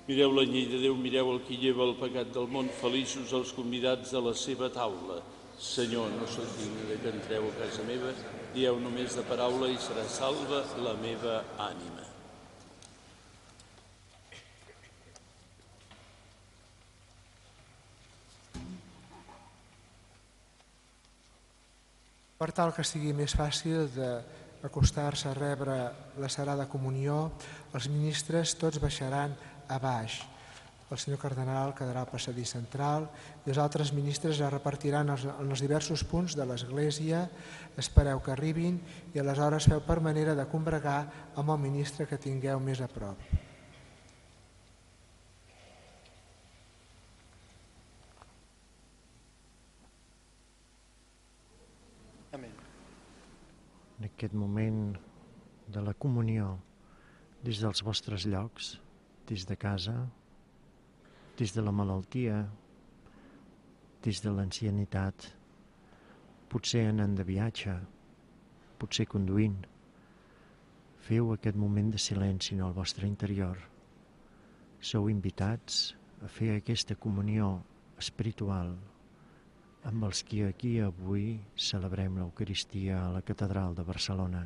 Mireu la llei de Déu, mireu el qui lleva el pecat del món, feliços els convidats a la seva taula. Senyor, no sóc digne de que entreu a casa meva, dieu només de paraula i serà salva la meva ànima. Per tal que sigui més fàcil d'acostar-se a rebre la Sagrada Comunió, els ministres tots baixaran a baix. El senyor cardenal quedarà al passadís central i els altres ministres es repartiran en els diversos punts de l'Església. Espereu que arribin i aleshores feu per manera de combregar amb el ministre que tingueu més a prop. En aquest moment de la comunió, des dels vostres llocs, des de casa, des de la malaltia, des de l'ancianitat, potser anant de viatge, potser conduint, feu aquest moment de silenci en el vostre interior. Sou invitats a fer aquesta comunió espiritual amb els qui aquí avui celebrem l'Eucaristia a la Catedral de Barcelona.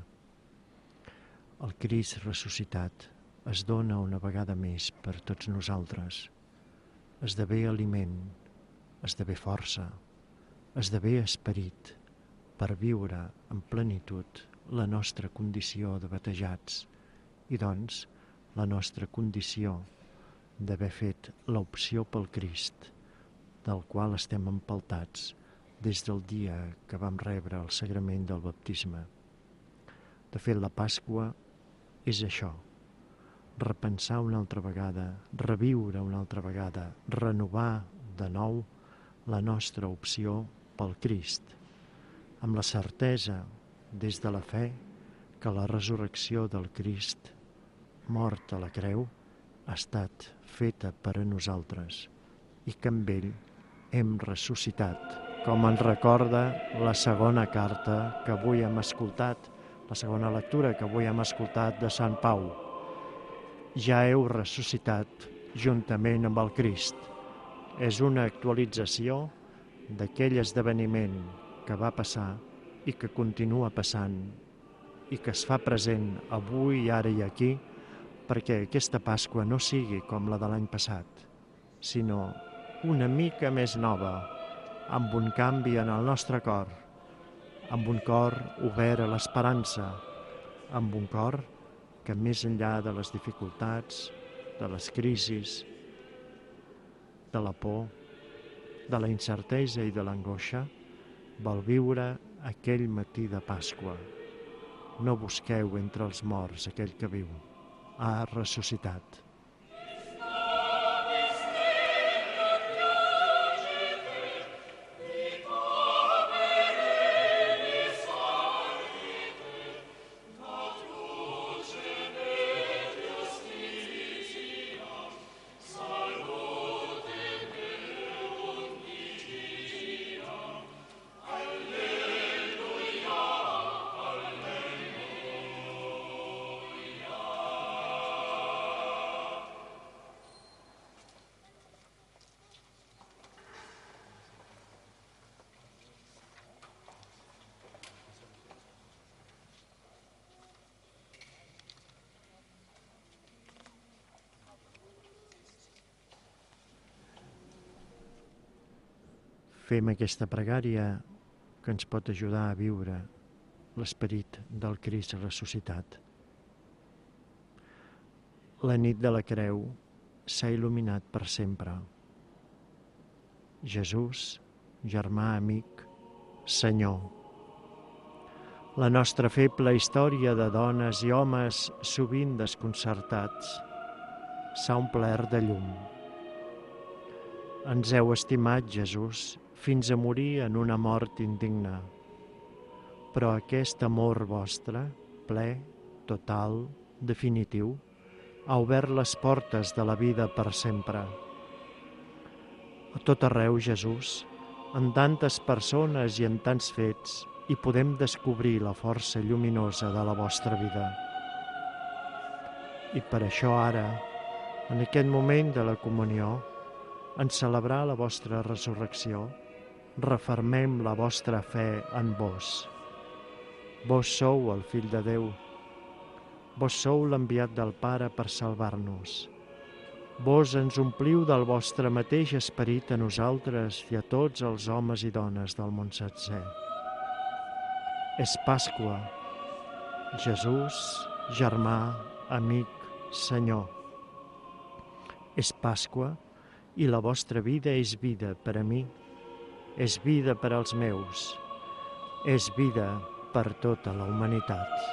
El Crist ressuscitat es dona una vegada més per tots nosaltres. Esdevé aliment, esdevé força, esdevé esperit per viure en plenitud la nostra condició de batejats i, doncs, la nostra condició d'haver fet l'opció pel Crist, del qual estem empaltats des del dia que vam rebre el sagrament del baptisme. De fet, la Pasqua és això, repensar una altra vegada, reviure una altra vegada, renovar de nou la nostra opció pel Crist, amb la certesa, des de la fe, que la resurrecció del Crist, mort a la creu, ha estat feta per a nosaltres i que amb ell hem ressuscitat, com ens recorda la segona carta que avui hem escoltat, la segona lectura que avui hem escoltat de Sant Pau. Ja heu ressuscitat juntament amb el Crist. És una actualització d'aquell esdeveniment que va passar i que continua passant i que es fa present avui, ara i aquí, perquè aquesta Pasqua no sigui com la de l'any passat, sinó una mica més nova, amb un canvi en el nostre cor, amb un cor obert a l'esperança, amb un cor que més enllà de les dificultats, de les crisis, de la por, de la incertesa i de l'angoixa, vol viure aquell matí de Pasqua. No busqueu entre els morts aquell que viu, ha ressuscitat. Fem aquesta pregària que ens pot ajudar a viure l'esperit del Crist ressuscitat. La nit de la creu s'ha il·luminat per sempre. Jesús, germà amic, Senyor. La nostra feble història de dones i homes sovint desconcertats s'ha omplert de llum. Ens heu estimat, Jesús, fins a morir en una mort indigna. Però aquest amor vostre, ple, total, definitiu, ha obert les portes de la vida per sempre. A tot arreu, Jesús, en tantes persones i en tants fets, hi podem descobrir la força lluminosa de la vostra vida. I per això ara, En aquest moment de la comunió, en celebrar la vostra resurrecció, refermem la vostra fe en vos. Vos sou el Fill de Déu. Vos sou l'enviat del Pare per salvar-nos. Vos ens ompliu del vostre mateix esperit a nosaltres i a tots els homes i dones del món sencer. És Pasqua. Jesús, germà, amic, Senyor. És Pasqua i la vostra vida és vida per a mi, és vida per als meus, és vida per tota la humanitat.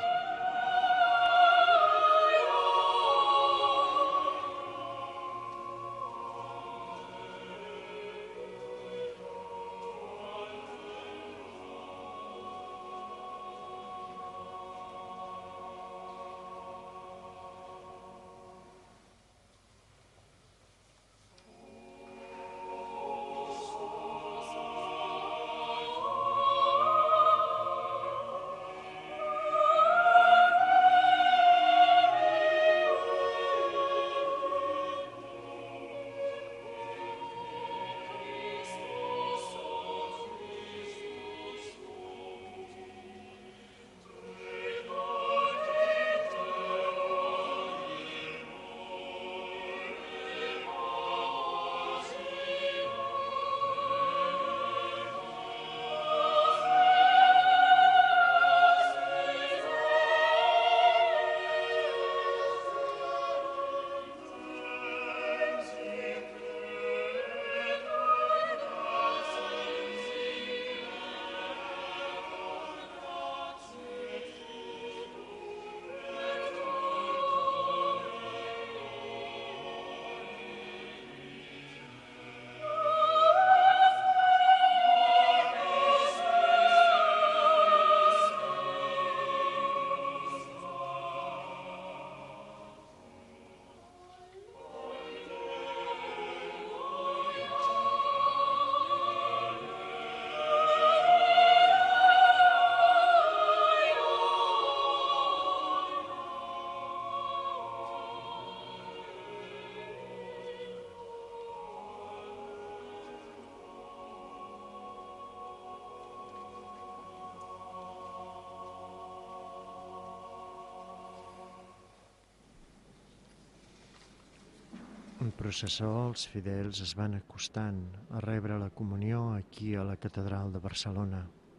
En processó, els fidels es van acostant a rebre la comunió aquí a la Catedral de Barcelona.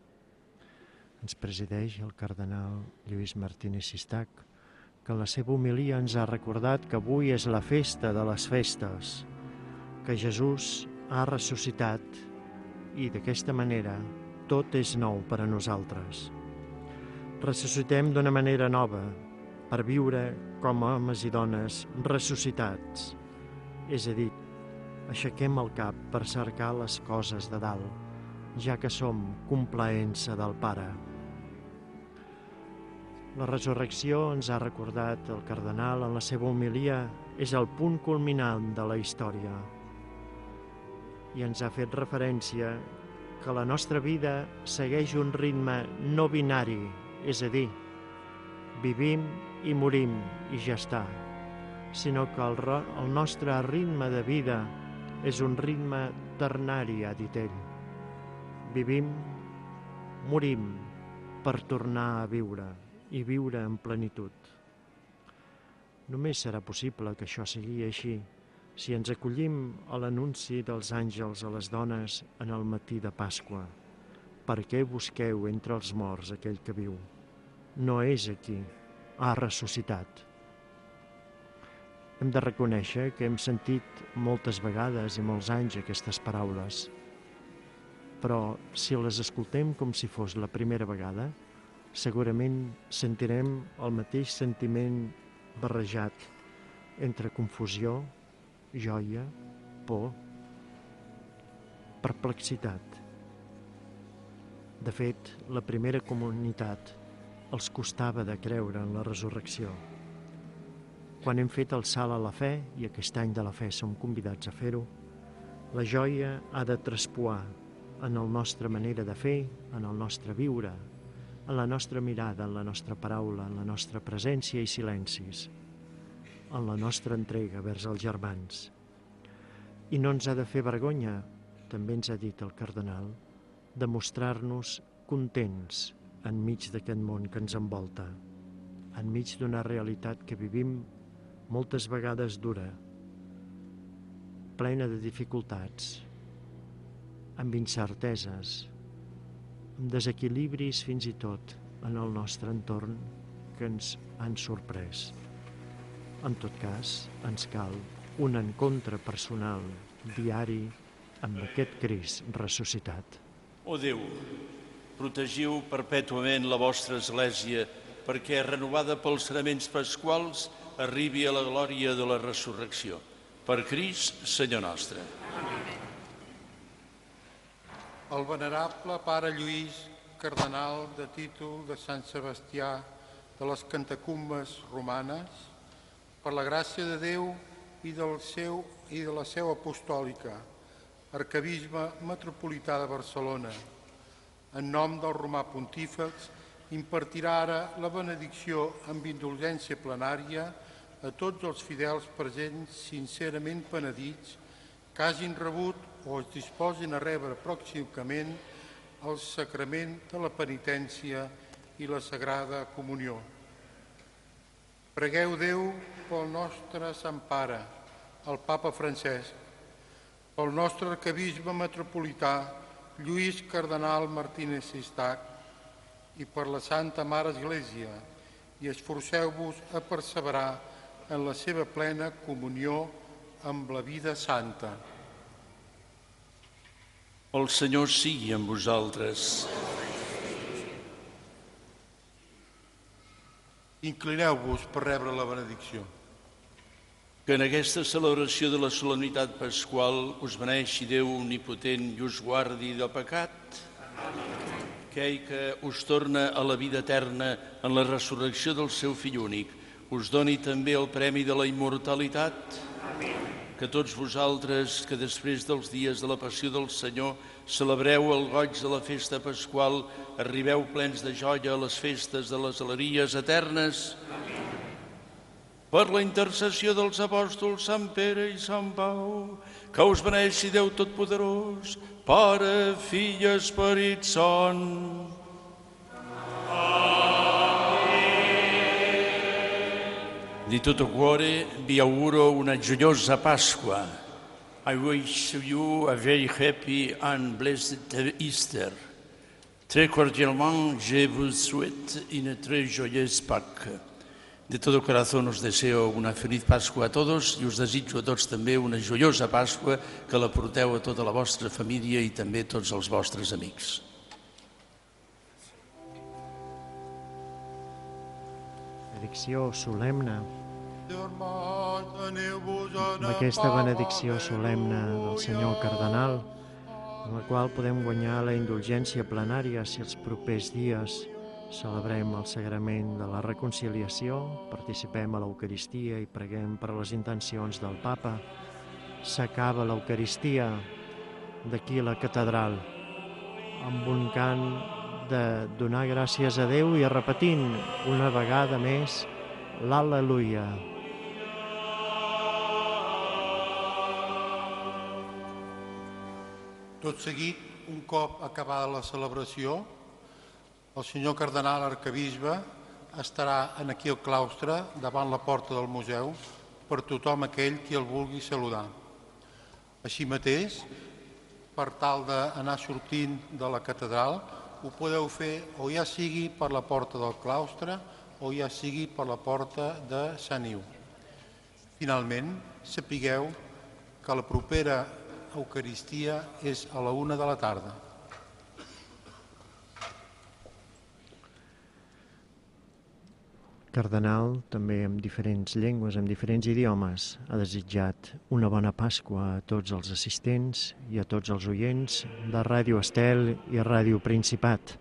Ens presideix el cardenal Lluís Martínez Sistac, que en la seva homilia ens ha recordat que avui és la festa de les festes, que Jesús ha ressuscitat i d'aquesta manera tot és nou per a nosaltres. Ressuscitem d'una manera nova per viure com homes i dones ressuscitats. És a dir, aixequem el cap per cercar les coses de dalt, ja que som complaença del Pare. La resurrecció, ens ha recordat el cardenal en la seva homilia, és el punt culminant de la història. I ens ha fet referència que la nostra vida segueix un ritme no binari, és a dir, vivim i morim i ja està, sinó que el nostre ritme de vida és un ritme ternari, ha dit ell. Vivim, morim per tornar a viure i viure en plenitud. Només serà possible que això sigui així si ens acollim a l'anunci dels àngels a les dones en el matí de Pasqua. Per què busqueu entre els morts aquell que viu? No és aquí, ha ressuscitat. Hem de reconèixer que hem sentit moltes vegades i molts anys aquestes paraules, però si les escoltem com si fos la primera vegada, segurament sentirem el mateix sentiment barrejat entre confusió, joia, por, perplexitat. De fet, la primera comunitat els costava de creure en la resurrecció. Quan hem fet el salt a la fe, i aquest any de la fe som convidats a fer-ho, la joia ha de traspuar en la nostra manera de fer, en el nostre viure, en la nostra mirada, en la nostra paraula, en la nostra presència i silencis, en la nostra entrega vers els germans. I no ens ha de fer vergonya, també ens ha dit el cardenal, de mostrar-nos contents enmig d'aquest món que ens envolta, enmig d'una realitat que vivim moltes vegades dura, plena de dificultats, amb incerteses, amb desequilibris fins i tot en el nostre entorn que ens han sorprès. En tot cas, ens cal un encontre personal diari amb aquest Crist ressuscitat. Ó Déu, protegiu perpètuament la vostra Església perquè, renovada pels saraments pasquals, arribi a la glòria de la resurrecció. Per Crist, Senyor nostre. El venerable pare Lluís, cardenal de títol de Sant Sebastià de les Catacumbes romanes, per la gràcia de Déu i de la seu apostòlica, arquebisbe metropolità de Barcelona, en nom del romà pontífex, impartirà ara la benedicció amb indulgència plenària a tots els fidels presents sincerament penedits que hagin rebut o es disposin a rebre pròximament el sacrament de la penitència i la Sagrada Comunió. Pregueu Déu pel nostre Sant Pare, el Papa Francesc, pel nostre arquebisbe metropolità, Lluís Cardenal Martínez Sistac, i per la Santa Mare Església, i esforceu-vos a perseverar en la seva plena comunió amb la vida santa. El Senyor sigui amb vosaltres. Inclineu-vos per rebre la benedicció. Que en aquesta celebració de la solemnitat pasqual us beneixi Déu omnipotent i us guardi del pecat. Que ell que us torna a la vida eterna en la resurrecció del seu fill únic us doni també el premi de la immortalitat. Que tots vosaltres, que després dels dies de la passió del Senyor celebreu el goig de la festa pasqual, arribeu plens de joia a les festes de les alegries eternes. Per la intercessió dels apòstols Sant Pere i Sant Pau, que us beneixi Déu Totpoderós, Pare, Fill i Esperit Sant. Di tutto cuore vi auguro una gioiosa Pasqua. I wish you a very happy and blessed Easter. Très cordialement, je vous souhaite une très joyeuse Pâques. De todo corazón os deseo una feliz Pasqua a todos i us desitjo a tots també una joiosa Pasqua, que la porteu a tota la vostra família i també a tots els vostres amics. Benedicció solemne. Amb aquesta benedicció solemne del Senyor Cardenal, en la qual podem guanyar la indulgència plenària si els propers dies celebrem el sagrament de la reconciliació, participem a l'Eucaristia i preguem per les intencions del Papa. S'acaba l'Eucaristia d'aquí a la catedral amb un cant de donar gràcies a Déu i repetint una vegada més l'Al·leluia. Tot seguit, un cop acabada la celebració, el senyor cardenal arquebisbe estarà aquí al claustre, davant la porta del museu, per tothom aquell qui el vulgui saludar. Així mateix, per tal d'anar sortint de la catedral, ho podeu fer o ja sigui per la porta del claustre o ja sigui per la porta de Sant Iu. Finalment, sapigueu que la propera Eucaristia és a la 1 de la tarda. Cardenal, també en diferents llengües, en diferents idiomes, ha desitjat una bona Pasqua a tots els assistents i a tots els oients de Ràdio Estel i Ràdio Principat.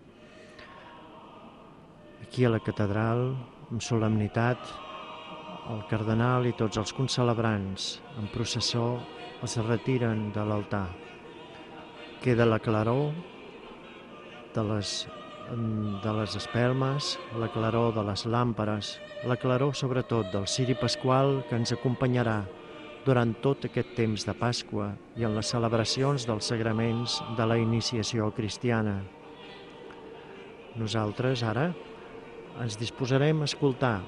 Aquí a la catedral, amb solemnitat, el cardenal i tots els concelebrants en processó es retiren de l'altar. Queda la claror de les de les espelmes, la claror de les làmperes, la claror sobretot del ciri pasqual que ens acompanyarà durant tot aquest temps de Pasqua i en les celebracions dels sagraments de la iniciació cristiana. Nosaltres ara ens disposarem a escoltar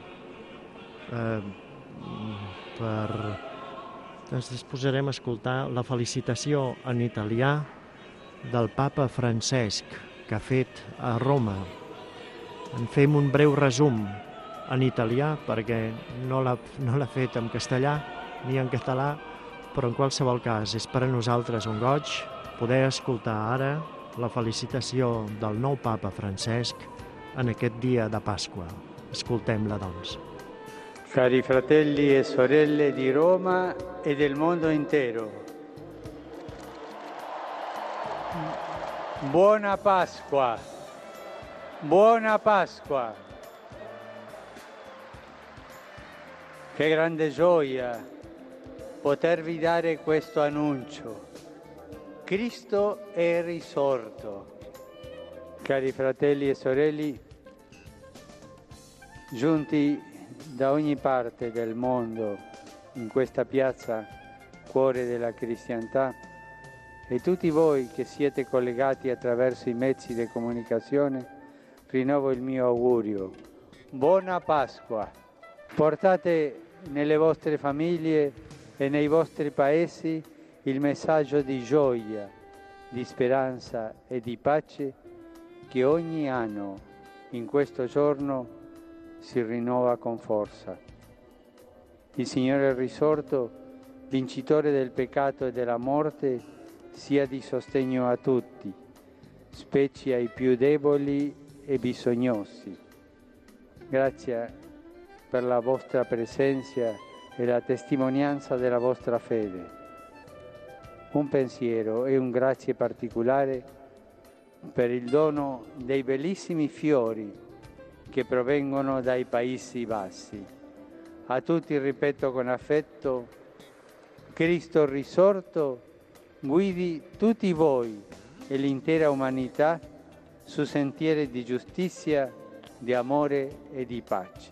la felicitació en italià del papa Francesc que ha fet a Roma. En fem un breu resum en italià perquè no l'ha fet en castellà ni en català, però en qualsevol cas és per a nosaltres un goig poder escoltar ara la felicitació del nou papa Francesc en aquest dia de Pasqua. Escoltem-la, doncs. Cari fratelli e sorelle di Roma e del mondo intero, buona Pasqua, buona Pasqua. Che grande gioia potervi dare questo annuncio. Cristo è risorto. Cari fratelli e sorelle, giunti da ogni parte del mondo in questa piazza, cuore della cristianità, e tutti voi che siete collegati attraverso i mezzi di comunicazione, rinnovo il mio augurio. Buona Pasqua! Portate nelle vostre famiglie e nei vostri paesi il messaggio di gioia, di speranza e di pace che ogni anno in questo giorno si rinnova con forza. Il Signore è risorto, vincitore del peccato e della morte, sia di sostegno a tutti, specie ai più deboli e bisognosi. Grazie per la vostra presenza e la testimonianza della vostra fede. Un pensiero e un grazie particolare per il dono dei bellissimi fiori che provengono dai Paesi Bassi. A tutti ripeto con affetto: Cristo risorto guidi tutti voi e l'intera umanità su sentieri di giustizia, di amore e di pace.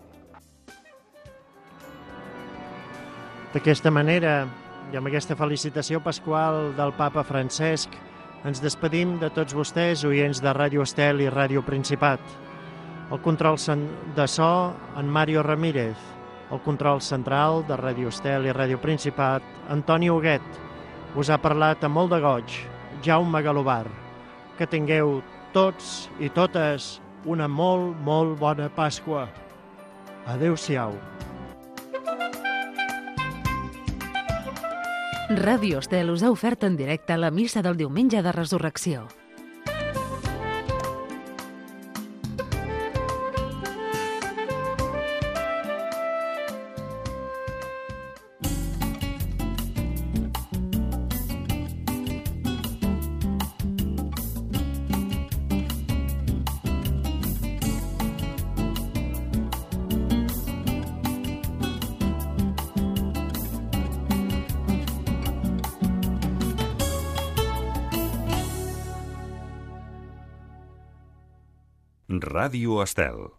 D'aquesta manera, i amb aquesta felicitació pasqual del papa Francesc, ens despedim de tots vostès, oients de Ràdio Estel i Ràdio Principat. El control de so, en Mario Ramírez. El control central de Ràdio Estel i Ràdio Principat, Antoni Huguet. Us ha parlat amb molt de goig, Jaume Galobar. Que tingueu tots i totes una molt, molt bona Pasqua. Adéu-siau. Ràdio Estel us ha ofert en directe la missa del diumenge de Resurrecció. Ràdio Estel.